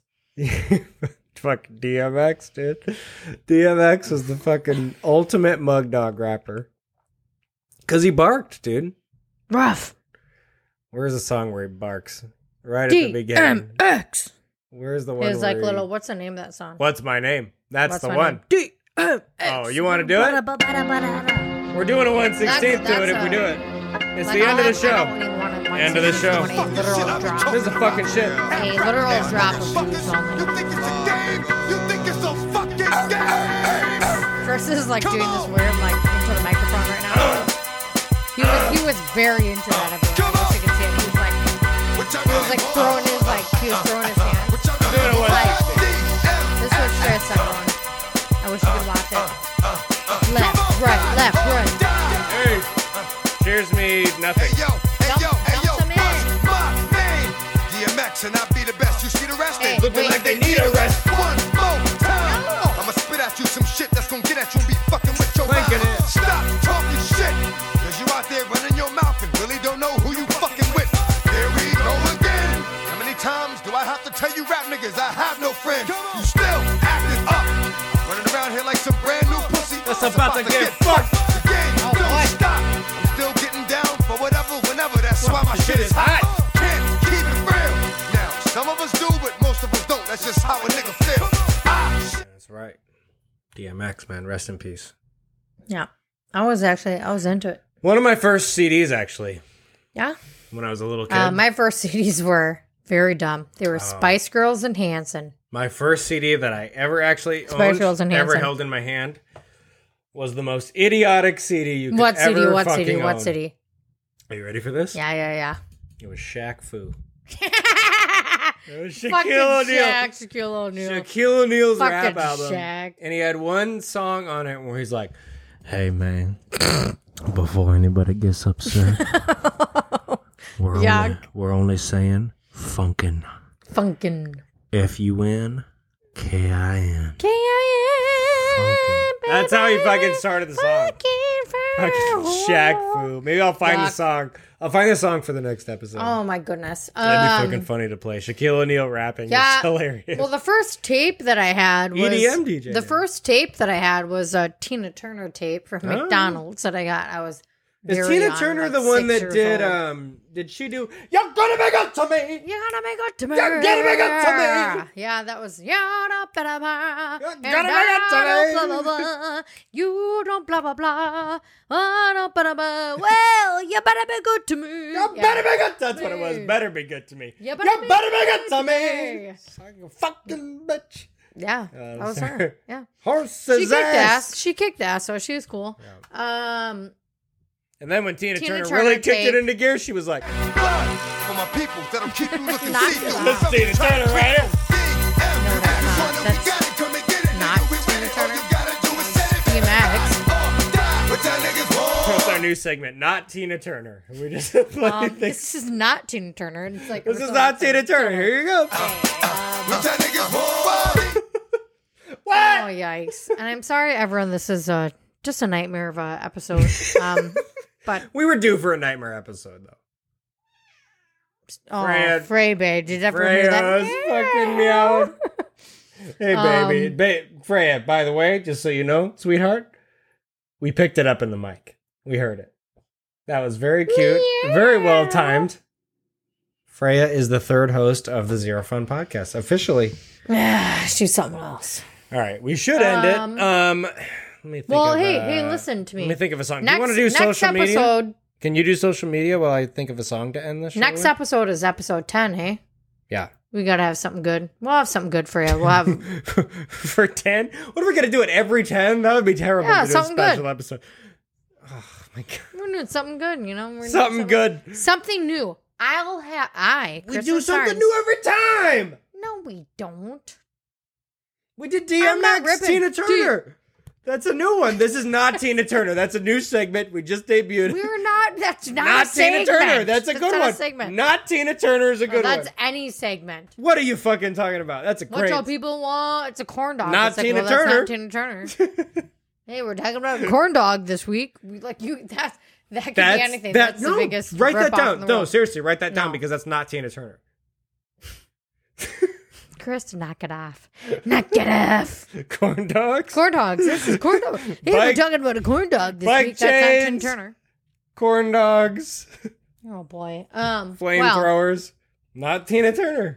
Fuck D M X, dude. D M X was the fucking ultimate mug dog rapper. Cause he barked, dude. Rough. Where's the song where he barks? Right at the D beginning. M X. Where's the one? It was like where he- little. What's the name of that song? What's my name? That's What's the my one. name? D M X. Oh, you want to do it? It? We're doing a one sixteenth to it if we do it. It's the end of the show. End of the show. Literal drop. This is a fucking shit. A literal drop of booze You only. think it's a game? You think it's a fucking game? Chris is like doing this weird like into the microphone right now. He was he was very into that. Everyone. I wish you could see it. He was like he was like throwing his like he was throwing his hands. Doing a one Like, sixteenth. this was Chris, everyone. I wish you could watch it. Left, right, left, right. Hey, cheers me nothing. Hey yo, hey yo, hey yo, Dump some in. what's my name? D M X and I be the best. You see the rest? Hey, They looking wait. like they need a rest. One more time. I'ma spit at you some shit that's gonna get at you and be fucking with your Clanking mind. it. Stop talking shit. Cause you out there running your mouth and really don't know who you fucking with. Here we go again. How many times do I have to tell you rap niggas I have no friends? You still acting up. Running around here like some brand new pussy. That's about to get fucked. The game Oh, don't boy. stop. I'm still getting down for whatever, whenever. That's why my shit is hot. Can't keep it real. Now, some of us do, but most of us don't. That's just how a nigga feel. Ah, That's right. D M X, man, rest in peace. Yeah, I was actually I was into it. One of my first C Ds, actually, Yeah. when I was a little kid. Uh, my first C Ds were very dumb. They Oh. were Spice Girls and Hanson. My first C D that I ever actually Spice owned, Girls and ever Hanson. held in my hand, was the most idiotic C D you could What ever city? What fucking city? What own. city? Are you ready for this? Yeah, yeah, It was Shaq Fu. yeah. It was Fucking Shaquille O'Neal. Shaq, Shaquille O'Neal. Shaquille O'Neal's rap Fucking album. Shaq. And he had one song on it where he's like, "Hey man, before anybody gets upset, we're only, Yuck. we're only saying funkin'. Funkin'. F U N K I N. K I N. That's how he fucking started the song. Fucking Shaq Fu. Maybe I'll find the Yuck. song. I'll find the song for the next episode. Oh my goodness. That'd be Um, fucking funny to play. Shaquille O'Neal rapping. yeah. It's hilarious. Well, the first tape that I had was E D M D J. The first tape that I had was a Tina Turner tape from Oh. McDonald's that I got. I was Is very Tina young, Turner like the one six that years did, old. um, did she do, "You're gonna make it to me"? You gotta make it to me. You gotta make it to me. Yeah, that was yeah. da, ba, da, ba, You and gotta make it to da, me. blah, blah, blah. You don't blah blah blah. Oh, no, ba, da, ba. Well, you better be good to me. You Yeah. better be good. That's what it was. Better be good to me. You better You be better be good good to to me. me. You fucking bitch. Yeah, Uh, that was sorry. her. Yeah, Horse's she kicked ass. ass. She kicked ass, so she was cool. Um, And then when Tina, Tina Turner, Turner really kicked tape. it into gear, she was like, blood for my people that'll keep you looking Not see-through. that. "That's Tina Turner right here." No, that's not. That's not Tina Turner. D M X. That's our new segment. Not Tina Turner. We just play Um, things. this is not Tina Turner. It's like This is Ursula not Tina Andress. Turner. Here you go. Oh yikes! And I'm sorry, everyone. This is uh, just a nightmare of a episode. Um, but We were due for a nightmare episode, though. oh, Freya- Frey Babe, did you ever hear Freya's that? fucking meowing. Hey, baby. Um, ba- Freya, by the way, just so you know, sweetheart, we picked it up in the mic. We heard it. That was very cute. Very well timed. Freya is the third host of the Zero Fun Podcast, officially. She's something else. All right, we should end Um, it. Um, let me think Well, of, hey, uh, hey, listen to me. Let me think of a song. Next, do you want to do next social media? episode, Can you do social media while I think of a song to end the show Next with? episode is episode ten, hey? Yeah. We gotta have something good. We'll have something good for you. We'll have For ten? What are we going to do it every ten? That would be terrible Yeah, to do a something special good. episode. Oh, my God. we're doing something good, you know? We're doing Something good. Something new. I'll have I. We Kristen do something Sarnes- new every time. No, we don't. We did I'm not D M X, ripping- Tina Turner. That's a new one. This is not Tina Turner. That's a new segment. We just debuted. We're not. That's not, Not a segment. Tina Turner. That's a good not one. A segment. Not Tina Turner is a No, good that's one. any segment. What are you fucking talking about? That's a What great. y'all people want? It's a corn dog. Not It's like, Tina well, that's Turner. Not Tina Turner. Hey, we're talking about a corn dog this week. We like you. That that could That's be anything. that- That's no, the biggest. Write that rip-off in down. the No, world. seriously, write that down No. because that's not Tina Turner. Chris, knock it off. Knock it off. Corn dogs. Corn dogs. This is corn dog. Hey, we're Bike- talking about a corn dog this bike week. That's not Tina chains. Turner. Corn dogs. Oh boy. Um. Well, Flamethrowers. Not Tina Turner.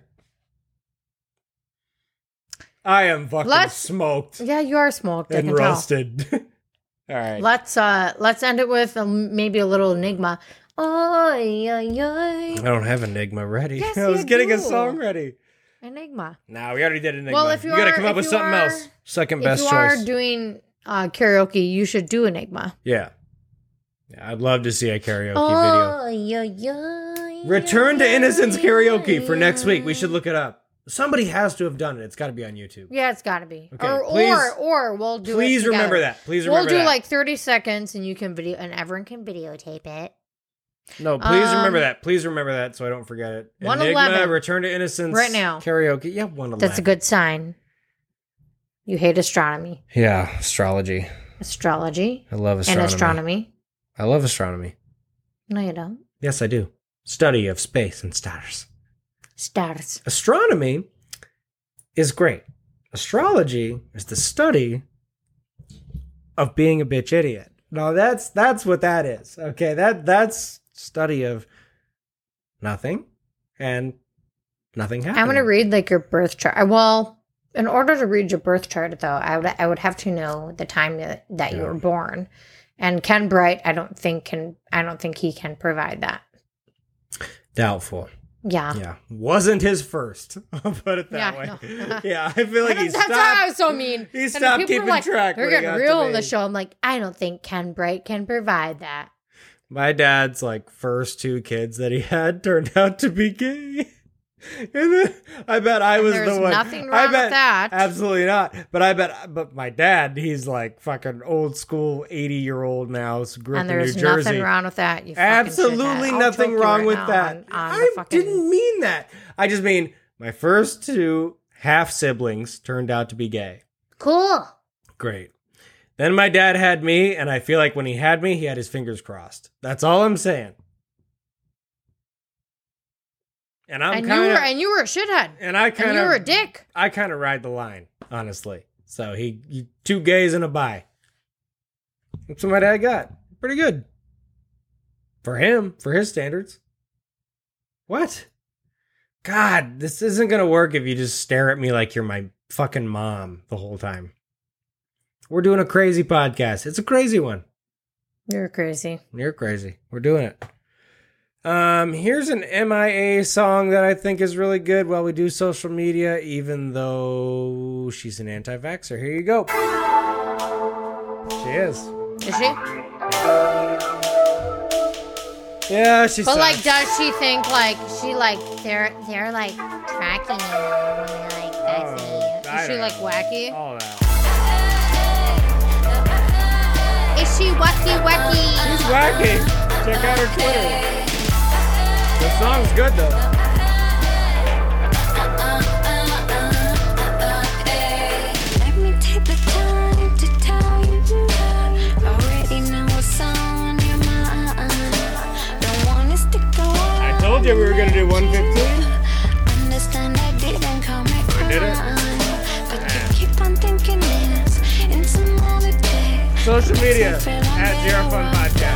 I am fucking Let's- smoked yeah, you are smoked. I and can tell. roasted. All right. Let's uh let's end it with um, maybe a little enigma. Oh yeah I yeah. don't have Enigma ready. Yes, I was you getting a do. song ready. Enigma. Nah, we already did Enigma. Well, if you gotta are- come up if with you something are- else. Second If best you choice. are doing uh, karaoke, you should do Enigma. yeah. Yeah, I'd love to see a karaoke Oh yeah yeah. video. Return to Innocence karaoke for next week. We should look it up. Somebody has to have done it. It's got to be on YouTube. Yeah, it's got to be. Okay, or please- or or we'll do. Please it remember together. that. Please remember We'll do that. like thirty seconds, and you can video, and everyone can videotape it. No, please Um, remember that. Please remember that so I don't forget it. one Enigma, eleven. Return to Innocence Right now. karaoke. Yeah, one eleven. That's a good sign. You hate astronomy, Yeah, astrology. astrology, I love and astronomy. astronomy. I love astronomy. No, you don't. Yes, I do. Study of space and stars. Stars. Astronomy is great. Astrology is the study of being a bitch idiot. No, that's that's what that is. Okay, that that's study of nothing and nothing happening. I'm gonna read like your birth chart. Well, in order to read your birth chart, though, I would I would have to know the time that, that you Yeah. were born. And Ken Bright, I don't think can I don't think he can provide that. Doubtful. Yeah. Yeah, wasn't his first. I'll put it that Yeah, way. no. Yeah, I feel like he That's stopped. why I was so mean. he And stopped people were keeping like, track They're when he getting got real to on the me. show. I'm like, I don't think Ken Bright can provide that. My dad's like first two kids that he had turned out to be gay. And then I bet I And was there's the one. nothing I wrong with bet, that. Absolutely not. But I bet. But my dad, he's like fucking old school, eighty year old now. So grew And up in New there's Jersey. nothing wrong with that. You fucking Absolutely shithead. I'll nothing choke you wrong right with now that. on- on the I fucking- didn't mean that. I just mean my first two half siblings turned out to be gay. Cool. Great. Then my dad had me, and I feel like when he had me, he had his fingers crossed. That's all I'm saying. And I'm and kind you were of, and you were a shithead. and I kind And of, you were a dick. I kind of ride the line, honestly. So he, he, two gays and a bi. That's what my dad got. Pretty good for him, for his standards. What? God, this isn't gonna work if you just stare at me like you're my fucking mom the whole time. We're doing a crazy podcast. It's a crazy one. You're crazy. You're crazy. We're doing it. Um, here's an M I A song that I think is really good while we do social media, even though she's an anti-vaxxer. Here you go. She is. Is she? Yeah, she's. But like, does she think like she like they're they're like tracking you like that's Oh, it? I Is she don't like know. wacky? All that. Is she wacky wacky? She's wacky. Check out her Twitter. The song's good though. Let me take the time to tell you. Already know what's on your mind. Don't wanna stick around. I told you we were gonna do one fifteen. Understand I didn't come at We did it. crime, but you keep on thinking it's in some other day. Social media at Zero Fun Podcast.